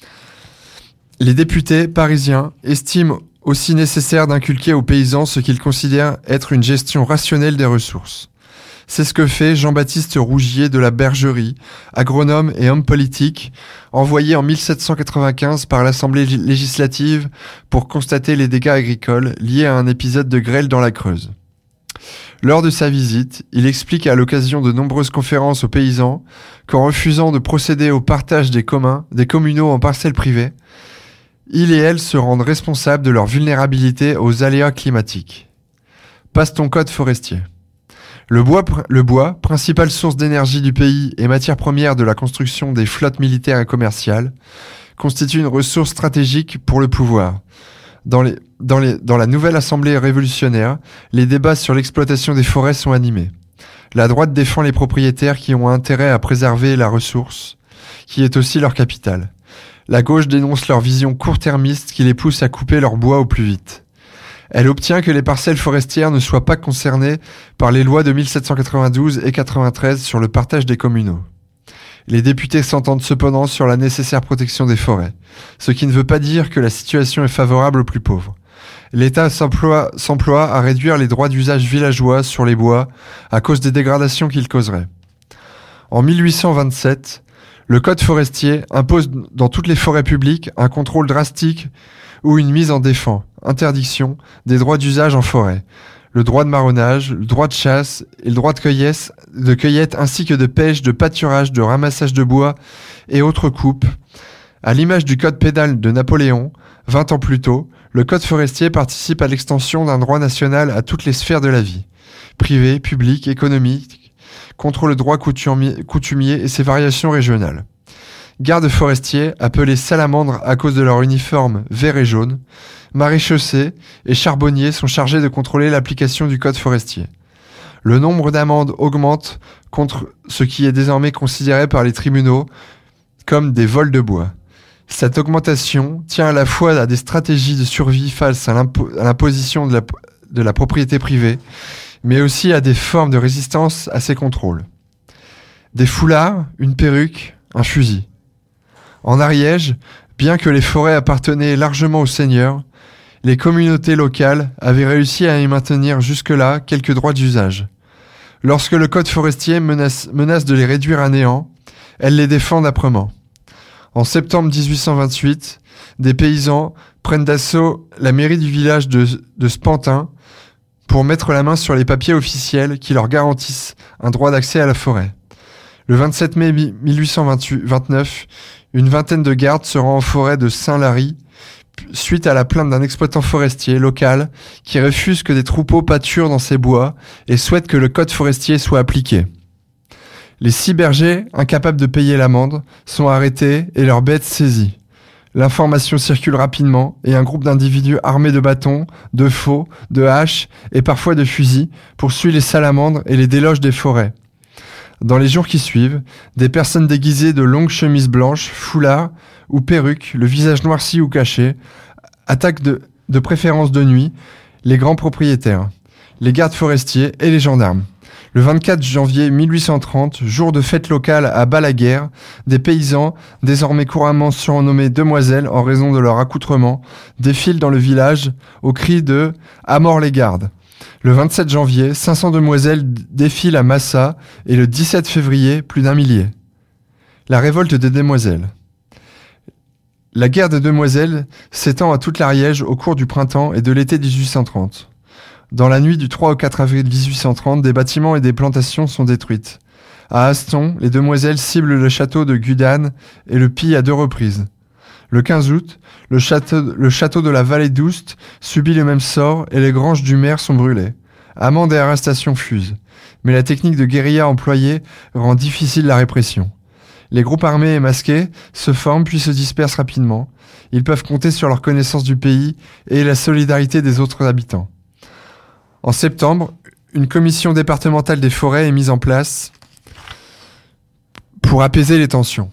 Les députés parisiens estiment aussi nécessaire d'inculquer aux paysans ce qu'ils considèrent être une gestion rationnelle des ressources. C'est ce que fait Jean-Baptiste Rougier de la Bergerie, agronome et homme politique, envoyé en mille sept cent quatre-vingt-quinze par l'Assemblée législative pour constater les dégâts agricoles liés à un épisode de grêle dans la Creuse. Lors de sa visite, il explique à l'occasion de nombreuses conférences aux paysans qu'en refusant de procéder au partage des communs, des communaux en parcelles privées, ils et elles se rendent responsables de leur vulnérabilité aux aléas climatiques. Passe ton code forestier. Le bois, le bois, principale source d'énergie du pays et matière première de la construction des flottes militaires et commerciales, constitue une ressource stratégique pour le pouvoir. Dans, les, dans, les, dans la nouvelle Assemblée révolutionnaire, les débats sur l'exploitation des forêts sont animés. La droite défend les propriétaires qui ont intérêt à préserver la ressource, qui est aussi leur capital. La gauche dénonce leur vision court-termiste qui les pousse à couper leur bois au plus vite. Elle obtient que les parcelles forestières ne soient pas concernées par les lois de mille sept cent quatre-vingt-douze et quatre-vingt-treize sur le partage des communaux. Les députés s'entendent cependant sur la nécessaire protection des forêts, ce qui ne veut pas dire que la situation est favorable aux plus pauvres. L'État s'emploie, s'emploie à réduire les droits d'usage villageois sur les bois à cause des dégradations qu'ils causeraient. En mille huit cent vingt-sept, le Code forestier impose dans toutes les forêts publiques un contrôle drastique ou une mise en défense, interdiction des droits d'usage en forêt, le droit de marronnage, le droit de chasse et le droit de cueillette, de cueillette ainsi que de pêche, de pâturage, de ramassage de bois et autres coupes. À l'image du Code pénal de Napoléon, vingt ans plus tôt, le Code forestier participe à l'extension d'un droit national à toutes les sphères de la vie, privée, publique, économique, contre le droit coutumier, coutumier et ses variations régionales. Gardes forestiers, appelés salamandres à cause de leur uniforme vert et jaune, maréchaussées et charbonniers sont chargés de contrôler l'application du Code forestier. Le nombre d'amendes augmente contre ce qui est désormais considéré par les tribunaux comme des vols de bois. Cette augmentation tient à la fois à des stratégies de survie face à, l'impo- à l'imposition de la, de la propriété privée, mais aussi à des formes de résistance à ces contrôles. Des foulards, une perruque, un fusil. En Ariège, bien que les forêts appartenaient largement aux seigneurs, les communautés locales avaient réussi à y maintenir jusque-là quelques droits d'usage. Lorsque le Code forestier menace, menace de les réduire à néant, elles les défendent âprement. En septembre dix-huit cent vingt-huit, des paysans prennent d'assaut la mairie du village de, de Spantin pour mettre la main sur les papiers officiels qui leur garantissent un droit d'accès à la forêt. Le vingt-sept mai mille huit cent vingt-neuf, une vingtaine de gardes se rend en forêt de Saint-Lary suite à la plainte d'un exploitant forestier local qui refuse que des troupeaux pâturent dans ses bois et souhaite que le Code forestier soit appliqué. Les six bergers, incapables de payer l'amende, sont arrêtés et leurs bêtes saisies. L'information circule rapidement et un groupe d'individus armés de bâtons, de faux, de haches et parfois de fusils poursuit les salamandres et les déloge des forêts. Dans les jours qui suivent, des personnes déguisées de longues chemises blanches, foulards ou perruques, le visage noirci ou caché, attaquent de, de préférence de nuit les grands propriétaires, les gardes forestiers et les gendarmes. Le vingt-quatre janvier mille huit cent trente, jour de fête locale à Balaguère, des paysans, désormais couramment surnommés demoiselles en raison de leur accoutrement, défilent dans le village au cri de « À mort les gardes ». Le vingt-sept janvier, cinq cents demoiselles défilent à Massa et le dix-sept février, plus d'un millier. La révolte des demoiselles. La guerre des demoiselles s'étend à toute l'Ariège au cours du printemps et de l'été dix-huit cent trente. Dans la nuit du trois au quatre avril dix-huit cent trente, des bâtiments et des plantations sont détruites. À Aston, les demoiselles ciblent le château de Gudane et le pillent à deux reprises. Le quinze août, le château, le château de la Vallée d'Oust subit le même sort et les granges du maire sont brûlées. Amendes et arrestations fusent. Mais la technique de guérilla employée rend difficile la répression. Les groupes armés et masqués se forment puis se dispersent rapidement. Ils peuvent compter sur leur connaissance du pays et la solidarité des autres habitants. En septembre, une commission départementale des forêts est mise en place pour apaiser les tensions.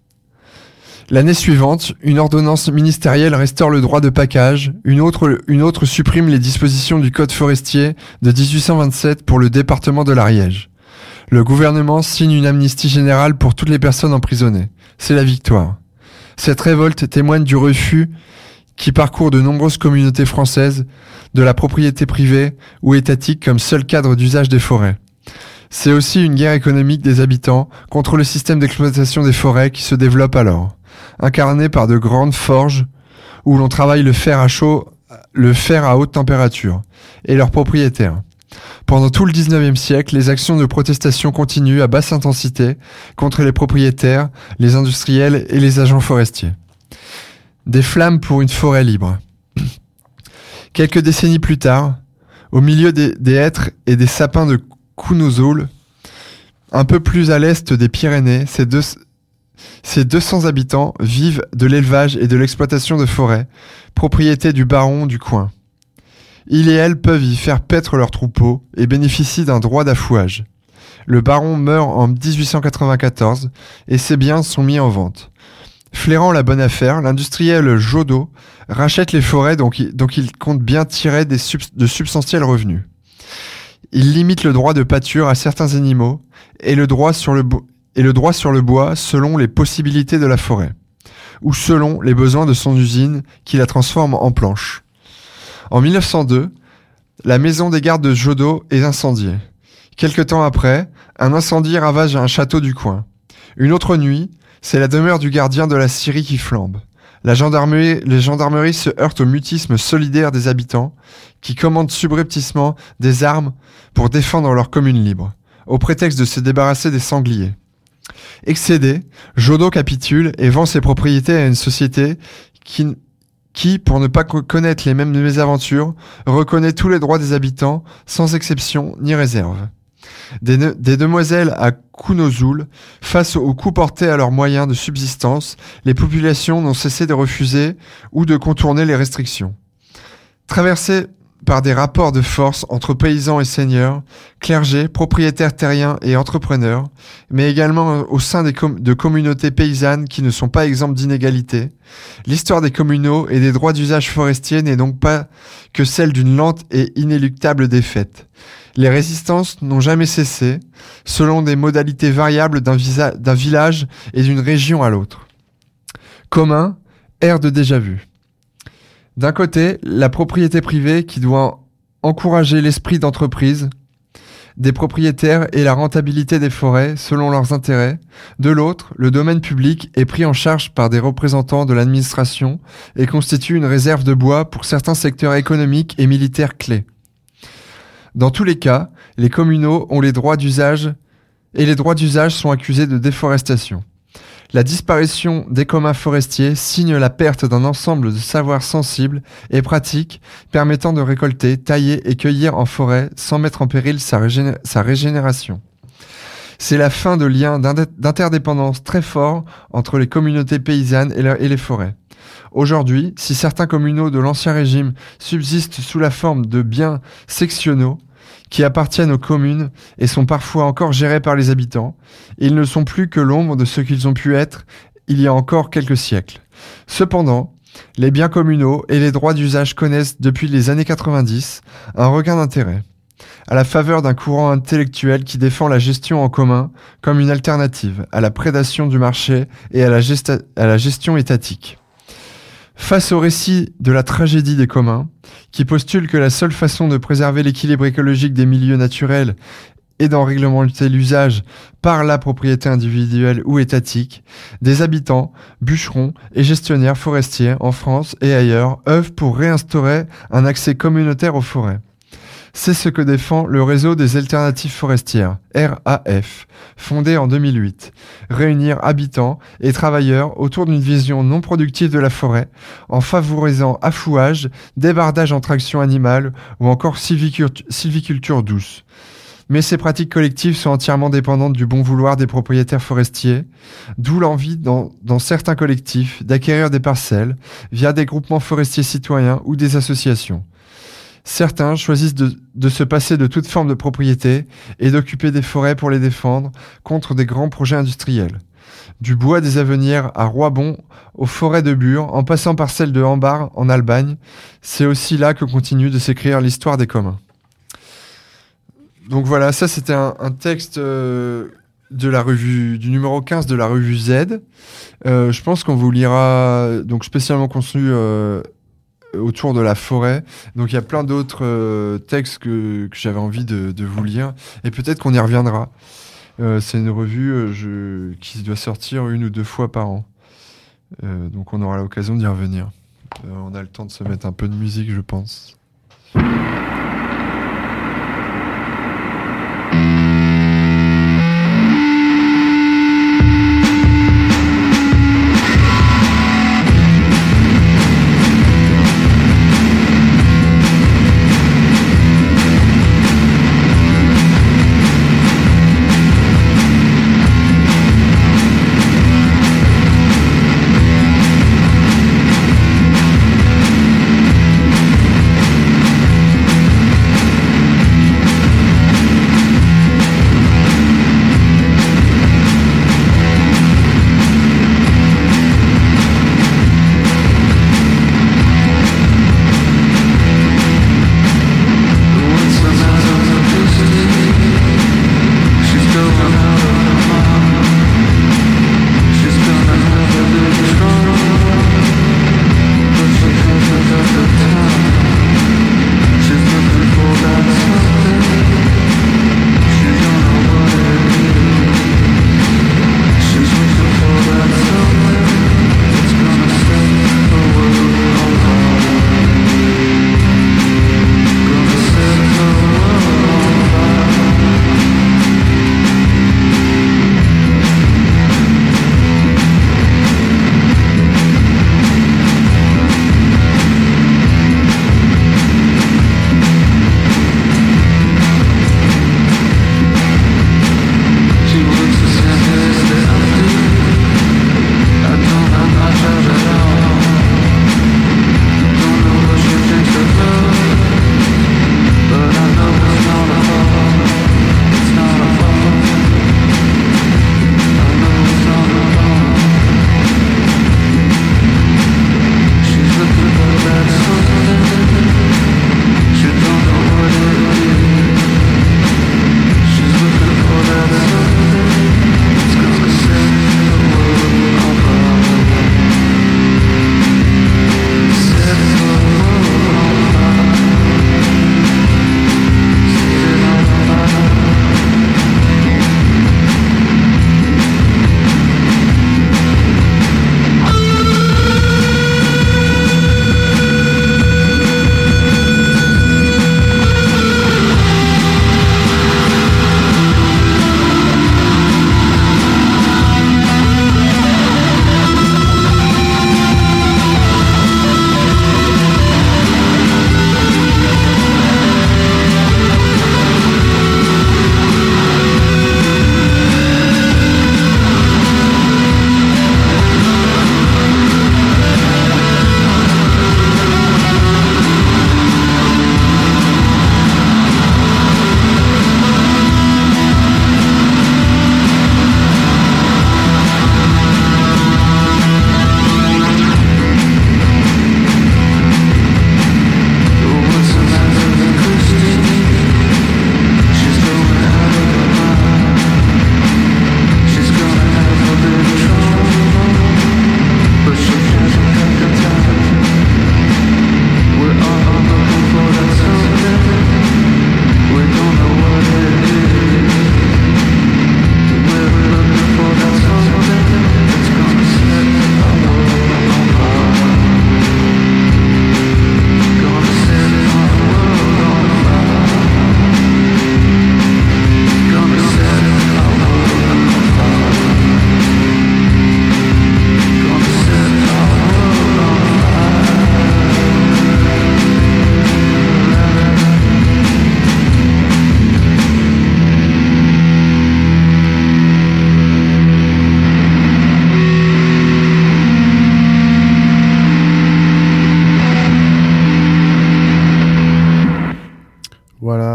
L'année suivante, une ordonnance ministérielle restaure le droit de pacage, une autre, une autre supprime les dispositions du Code forestier de dix-huit cent vingt-sept pour le département de l'Ariège. Le gouvernement signe une amnistie générale pour toutes les personnes emprisonnées. C'est la victoire. Cette révolte témoigne du refus qui parcourt de nombreuses communautés françaises de la propriété privée ou étatique comme seul cadre d'usage des forêts. C'est aussi une guerre économique des habitants contre le système d'exploitation des forêts qui se développe alors, incarné par de grandes forges où l'on travaille le fer à chaud, le fer à haute température, et leurs propriétaires. Pendant tout le dix-neuvième siècle, les actions de protestation continuent à basse intensité contre les propriétaires, les industriels et les agents forestiers. Des flammes pour une forêt libre. Quelques décennies plus tard, au milieu des, des hêtres et des sapins de Kounozoul, un peu plus à l'est des Pyrénées, ces, deux, ces deux cents habitants vivent de l'élevage et de l'exploitation de forêts, propriété du baron du coin. Ils et elles peuvent y faire paître leurs troupeaux et bénéficient d'un droit d'affouage. Le baron meurt en dix-huit cent quatre-vingt-quatorze et ses biens sont mis en vente. Flairant la bonne affaire, l'industriel Jodot rachète les forêts dont il, dont il compte bien tirer des sub, de substantiels revenus. Il limite le droit de pâture à certains animaux et le droit sur le, bo- et le droit sur le bois selon les possibilités de la forêt, ou selon les besoins de son usine qui la transforme en planche. En mille neuf cent deux, la maison des gardes de Jodot est incendiée. Quelque temps après, un incendie ravage un château du coin. Une autre nuit, c'est la demeure du gardien de la Syrie qui flambe. La gendarmerie, les gendarmeries se heurtent au mutisme solidaire des habitants qui commandent subrepticement des armes pour défendre leur commune libre, au prétexte de se débarrasser des sangliers. Excédé, Jodot capitule et vend ses propriétés à une société qui... qui, pour ne pas connaître les mêmes mésaventures, reconnaît tous les droits des habitants, sans exception ni réserve. Des, ne- des demoiselles à Kounozoul, face aux coûts portés à leurs moyens de subsistance, les populations n'ont cessé de refuser ou de contourner les restrictions. Traversées par des rapports de force entre paysans et seigneurs, clergés, propriétaires terriens et entrepreneurs, mais également au sein des com- de communautés paysannes qui ne sont pas exemptes d'inégalités, l'histoire des communaux et des droits d'usage forestier n'est donc pas que celle d'une lente et inéluctable défaite. Les résistances n'ont jamais cessé, selon des modalités variables d'un, visa- d'un village et d'une région à l'autre. Commun, ère de déjà-vu. D'un côté, la propriété privée qui doit encourager l'esprit d'entreprise des propriétaires et la rentabilité des forêts selon leurs intérêts. De l'autre, le domaine public est pris en charge par des représentants de l'administration et constitue une réserve de bois pour certains secteurs économiques et militaires clés. Dans tous les cas, les communaux ont les droits d'usage et les droits d'usage sont accusés de déforestation. La disparition des communs forestiers signe la perte d'un ensemble de savoirs sensibles et pratiques permettant de récolter, tailler et cueillir en forêt sans mettre en péril sa, régéné- sa régénération. C'est la fin de liens d'indé- d'interdépendance très forts entre les communautés paysannes et, la- et les forêts. Aujourd'hui, si certains communaux de l'Ancien Régime subsistent sous la forme de biens sectionaux, qui appartiennent aux communes et sont parfois encore gérés par les habitants, ils ne sont plus que l'ombre de ce qu'ils ont pu être il y a encore quelques siècles. Cependant, les biens communaux et les droits d'usage connaissent depuis les années quatre-vingt-dix un regain d'intérêt, à la faveur d'un courant intellectuel qui défend la gestion en commun comme une alternative à la prédation du marché et à la, gesta- à la gestion étatique. Face au récit de la tragédie des communs, qui postule que la seule façon de préserver l'équilibre écologique des milieux naturels est d'en réglementer l'usage par la propriété individuelle ou étatique, des habitants, bûcherons et gestionnaires forestiers en France et ailleurs œuvrent pour réinstaurer un accès communautaire aux forêts. C'est ce que défend le réseau des alternatives forestières, R A F, fondé en deux mille huit. Réunir habitants et travailleurs autour d'une vision non productive de la forêt, en favorisant affouage, débardage en traction animale ou encore sylviculture, sylviculture douce. Mais ces pratiques collectives sont entièrement dépendantes du bon vouloir des propriétaires forestiers, d'où l'envie dans, dans certains collectifs d'acquérir des parcelles via des groupements forestiers citoyens ou des associations. Certains choisissent de, de se passer de toute forme de propriété et d'occuper des forêts pour les défendre contre des grands projets industriels. Du bois des Avenières à Roibon, aux forêts de Bure, en passant par celles de Hambar en Albagne, c'est aussi là que continue de s'écrire l'histoire des communs. Donc voilà, ça c'était un, un texte euh, de la revue, du numéro quinze de la revue Z. Euh, je pense qu'on vous lira, donc spécialement conçu euh, autour de la forêt. Donc il y a plein d'autres euh, textes que, que j'avais envie de, de vous lire. Et peut-être qu'on y reviendra. Euh, c'est une revue euh, je, qui doit sortir une ou deux fois par an. Euh, donc on aura l'occasion d'y revenir. Euh, on a le temps de se mettre un peu de musique, je pense.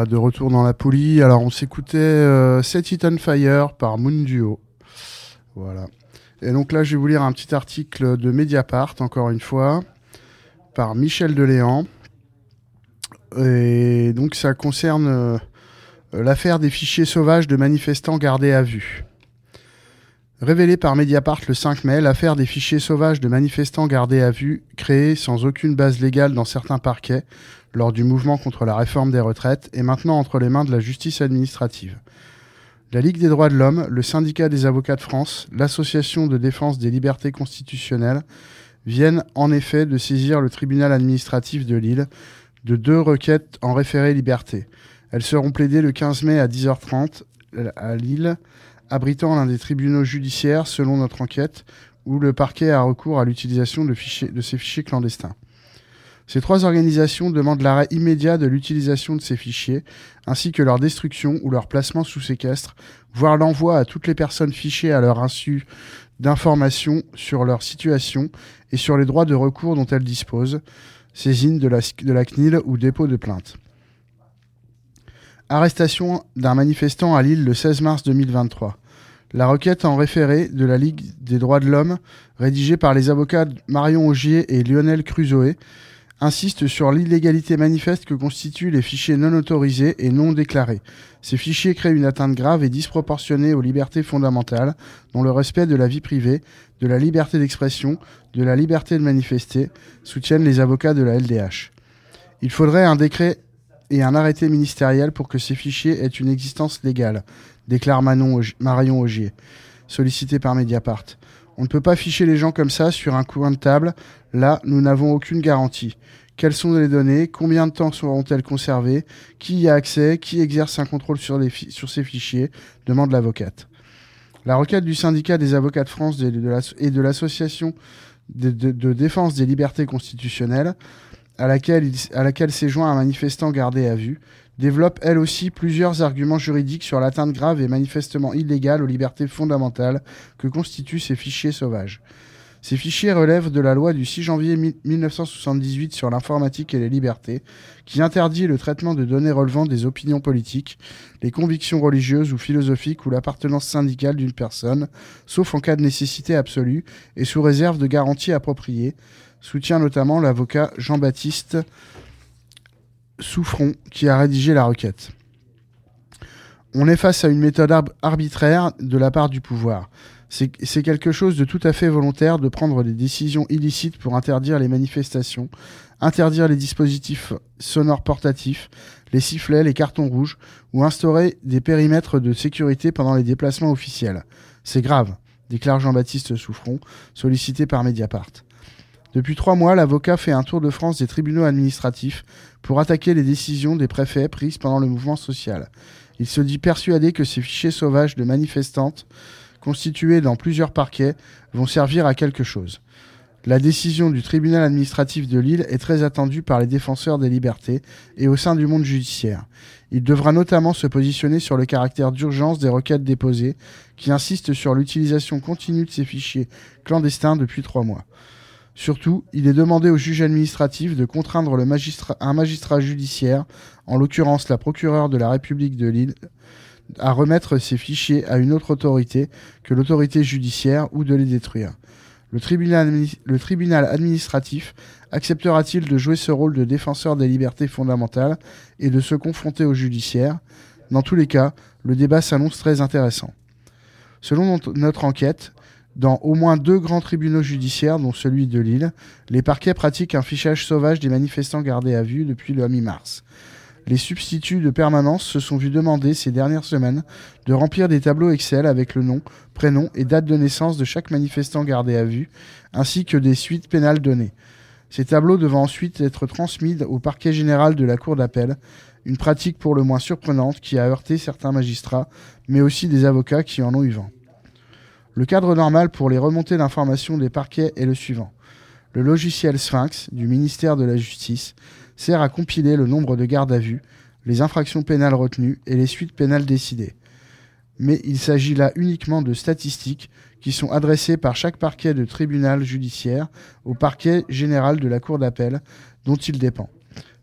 de retour dans la poulie. Alors, on s'écoutait euh, Set It on Fire par Moon Duo. Voilà. Et donc là, je vais vous lire un petit article de Mediapart, encore une fois, par Michel Deléan. Et donc, ça concerne euh, l'affaire des fichiers sauvages de manifestants gardés à vue. Révélée par Mediapart le cinq mai, l'affaire des fichiers sauvages de manifestants gardés à vue, créée sans aucune base légale dans certains parquets, lors du mouvement contre la réforme des retraites, est maintenant entre les mains de la justice administrative. La Ligue des droits de l'homme, le Syndicat des avocats de France, l'Association de défense des libertés constitutionnelles viennent en effet de saisir le tribunal administratif de Lille de deux requêtes en référé liberté. Elles seront plaidées le quinze mai à dix heures trente à Lille, abritant l'un des tribunaux judiciaires, selon notre enquête, où le parquet a recours à l'utilisation de, fichiers, de ces fichiers clandestins. Ces trois organisations demandent l'arrêt immédiat de l'utilisation de ces fichiers, ainsi que leur destruction ou leur placement sous séquestre, voire l'envoi à toutes les personnes fichées à leur insu d'informations sur leur situation et sur les droits de recours dont elles disposent, saisine de la, de la C N I L ou dépôt de plainte. Arrestation d'un manifestant à Lille le seize mars deux mille vingt-trois. La requête en référé de la Ligue des droits de l'homme, rédigée par les avocats Marion Augier et Lionel Crusoe, insiste sur l'illégalité manifeste que constituent les fichiers non autorisés et non déclarés. Ces fichiers créent une atteinte grave et disproportionnée aux libertés fondamentales, dont le respect de la vie privée, de la liberté d'expression, de la liberté de manifester, soutiennent les avocats de la L D H. Il faudrait un décret et un arrêté ministériel pour que ces fichiers aient une existence légale, déclare Manon, Marion Augier, sollicité par Mediapart. On ne peut pas ficher les gens comme ça sur un coin de table. Là, nous n'avons aucune garantie. Quelles sont les données? Combien de temps seront-elles conservées? Qui y a accès? Qui exerce un contrôle sur, les fi- sur ces fichiers? Demande l'avocate. La requête du syndicat des avocats de France de, de la, et de l'association de, de, de défense des libertés constitutionnelles, à laquelle, il, à laquelle s'est joint un manifestant gardé à vue, développe elle aussi plusieurs arguments juridiques sur l'atteinte grave et manifestement illégale aux libertés fondamentales que constituent ces fichiers sauvages. Ces fichiers relèvent de la loi du six janvier mille neuf cent soixante-dix-huit sur l'informatique et les libertés, qui interdit le traitement de données relevant des opinions politiques, les convictions religieuses ou philosophiques ou l'appartenance syndicale d'une personne, sauf en cas de nécessité absolue et sous réserve de garanties appropriées, soutient notamment l'avocat Jean-Baptiste Souffron, qui a rédigé la requête. On est face à une méthode ar- arbitraire de la part du pouvoir. C'est, c'est quelque chose de tout à fait volontaire de prendre des décisions illicites pour interdire les manifestations, interdire les dispositifs sonores portatifs, les sifflets, les cartons rouges, ou instaurer des périmètres de sécurité pendant les déplacements officiels. C'est grave, déclare Jean-Baptiste Souffron, sollicité par Mediapart. Depuis trois mois, l'avocat fait un tour de France des tribunaux administratifs pour attaquer les décisions des préfets prises pendant le mouvement social. Il se dit persuadé que ces fichiers sauvages de manifestantes, constitués dans plusieurs parquets, vont servir à quelque chose. La décision du tribunal administratif de Lille est très attendue par les défenseurs des libertés et au sein du monde judiciaire. Il devra notamment se positionner sur le caractère d'urgence des requêtes déposées, qui insistent sur l'utilisation continue de ces fichiers clandestins depuis trois mois. Surtout, il est demandé au juge administratif de contraindre le magistrat, un magistrat judiciaire, en l'occurrence la procureure de la République de Lille, à remettre ces fichiers à une autre autorité que l'autorité judiciaire ou de les détruire. Le tribunal, le tribunal administratif acceptera-t-il de jouer ce rôle de défenseur des libertés fondamentales et de se confronter au judiciaire? Dans tous les cas, le débat s'annonce très intéressant. Selon notre enquête, dans au moins deux grands tribunaux judiciaires, dont celui de Lille, les parquets pratiquent un fichage sauvage des manifestants gardés à vue depuis le mi-mars. Les substituts de permanence se sont vus demander ces dernières semaines de remplir des tableaux Excel avec le nom, prénom et date de naissance de chaque manifestant gardé à vue, ainsi que des suites pénales données. Ces tableaux devant ensuite être transmis au parquet général de la Cour d'appel, une pratique pour le moins surprenante qui a heurté certains magistrats, mais aussi des avocats qui en ont eu vent. Le cadre normal pour les remontées d'informations des parquets est le suivant. Le logiciel Sphinx du ministère de la Justice sert à compiler le nombre de gardes à vue, les infractions pénales retenues et les suites pénales décidées. Mais il s'agit là uniquement de statistiques qui sont adressées par chaque parquet de tribunal judiciaire au parquet général de la Cour d'appel dont il dépend.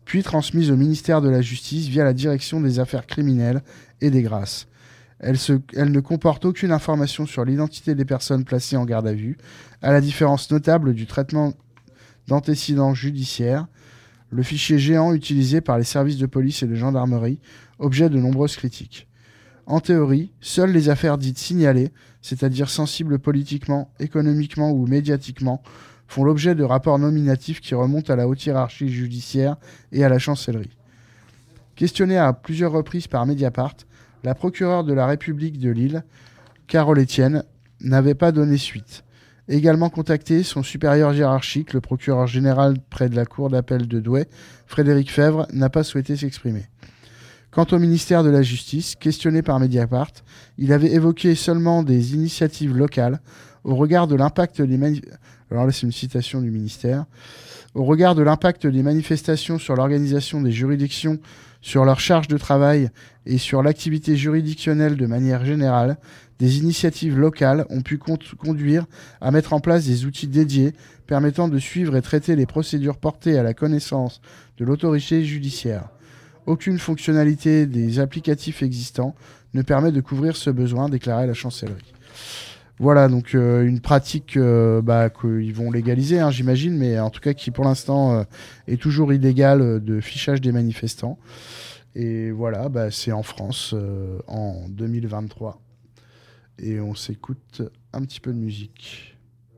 puis transmise au ministère de la Justice via la Direction des Affaires criminelles et des Grâces. Elle, se, elle ne comporte aucune information sur l'identité des personnes placées en garde à vue, à la différence notable du traitement d'antécédents judiciaires, le fichier géant utilisé par les services de police et de gendarmerie, objet de nombreuses critiques. En théorie, seules les affaires dites signalées, c'est-à-dire sensibles politiquement, économiquement ou médiatiquement, font l'objet de rapports nominatifs qui remontent à la haute hiérarchie judiciaire et à la chancellerie. Questionnée à plusieurs reprises par Mediapart, la procureure de la République de Lille, Carole Etienne, n'avait pas donné suite. Également contacté, son supérieur hiérarchique, le procureur général près de la cour d'appel de Douai, Frédéric Fèvre, n'a pas souhaité s'exprimer. Quant au ministère de la Justice, questionné par Mediapart, il avait évoqué seulement des initiatives locales au regard de l'impact des mani- Alors là, c'est une citation du ministère. Au regard de l'impact des manifestations sur l'organisation des juridictions, sur leur charge de travail et sur l'activité juridictionnelle de manière générale, des initiatives locales ont pu con- conduire à mettre en place des outils dédiés permettant de suivre et traiter les procédures portées à la connaissance de l'autorité judiciaire. Aucune fonctionnalité des applicatifs existants ne permet de couvrir ce besoin, déclarait la chancellerie. Voilà, donc euh, une pratique euh, bah, qu'ils vont légaliser, hein, j'imagine, mais en tout cas qui pour l'instant euh, est toujours illégale euh, de fichage des manifestants. Et voilà, bah, c'est en France euh, en deux mille vingt-trois. Et on s'écoute un petit peu de musique.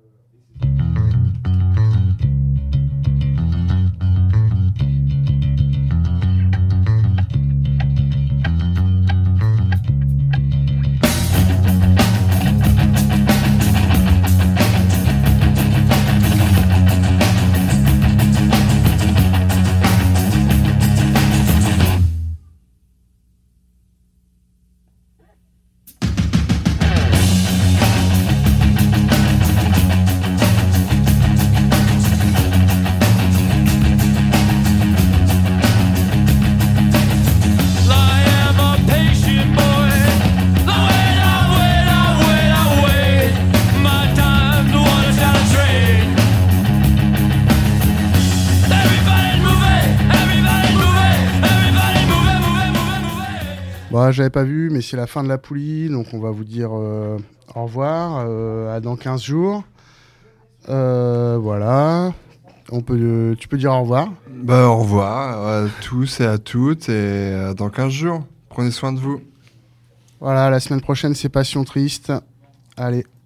Bon, j'avais pas vu, mais c'est la fin de la poulie, donc on va vous dire euh, au revoir, euh, à dans quinze jours. Euh, voilà. On peut, tu peux dire au revoir. Bah, au revoir à tous et à toutes, et à dans quinze jours. Prenez soin de vous. Voilà, la semaine prochaine, c'est Passion Triste. Allez.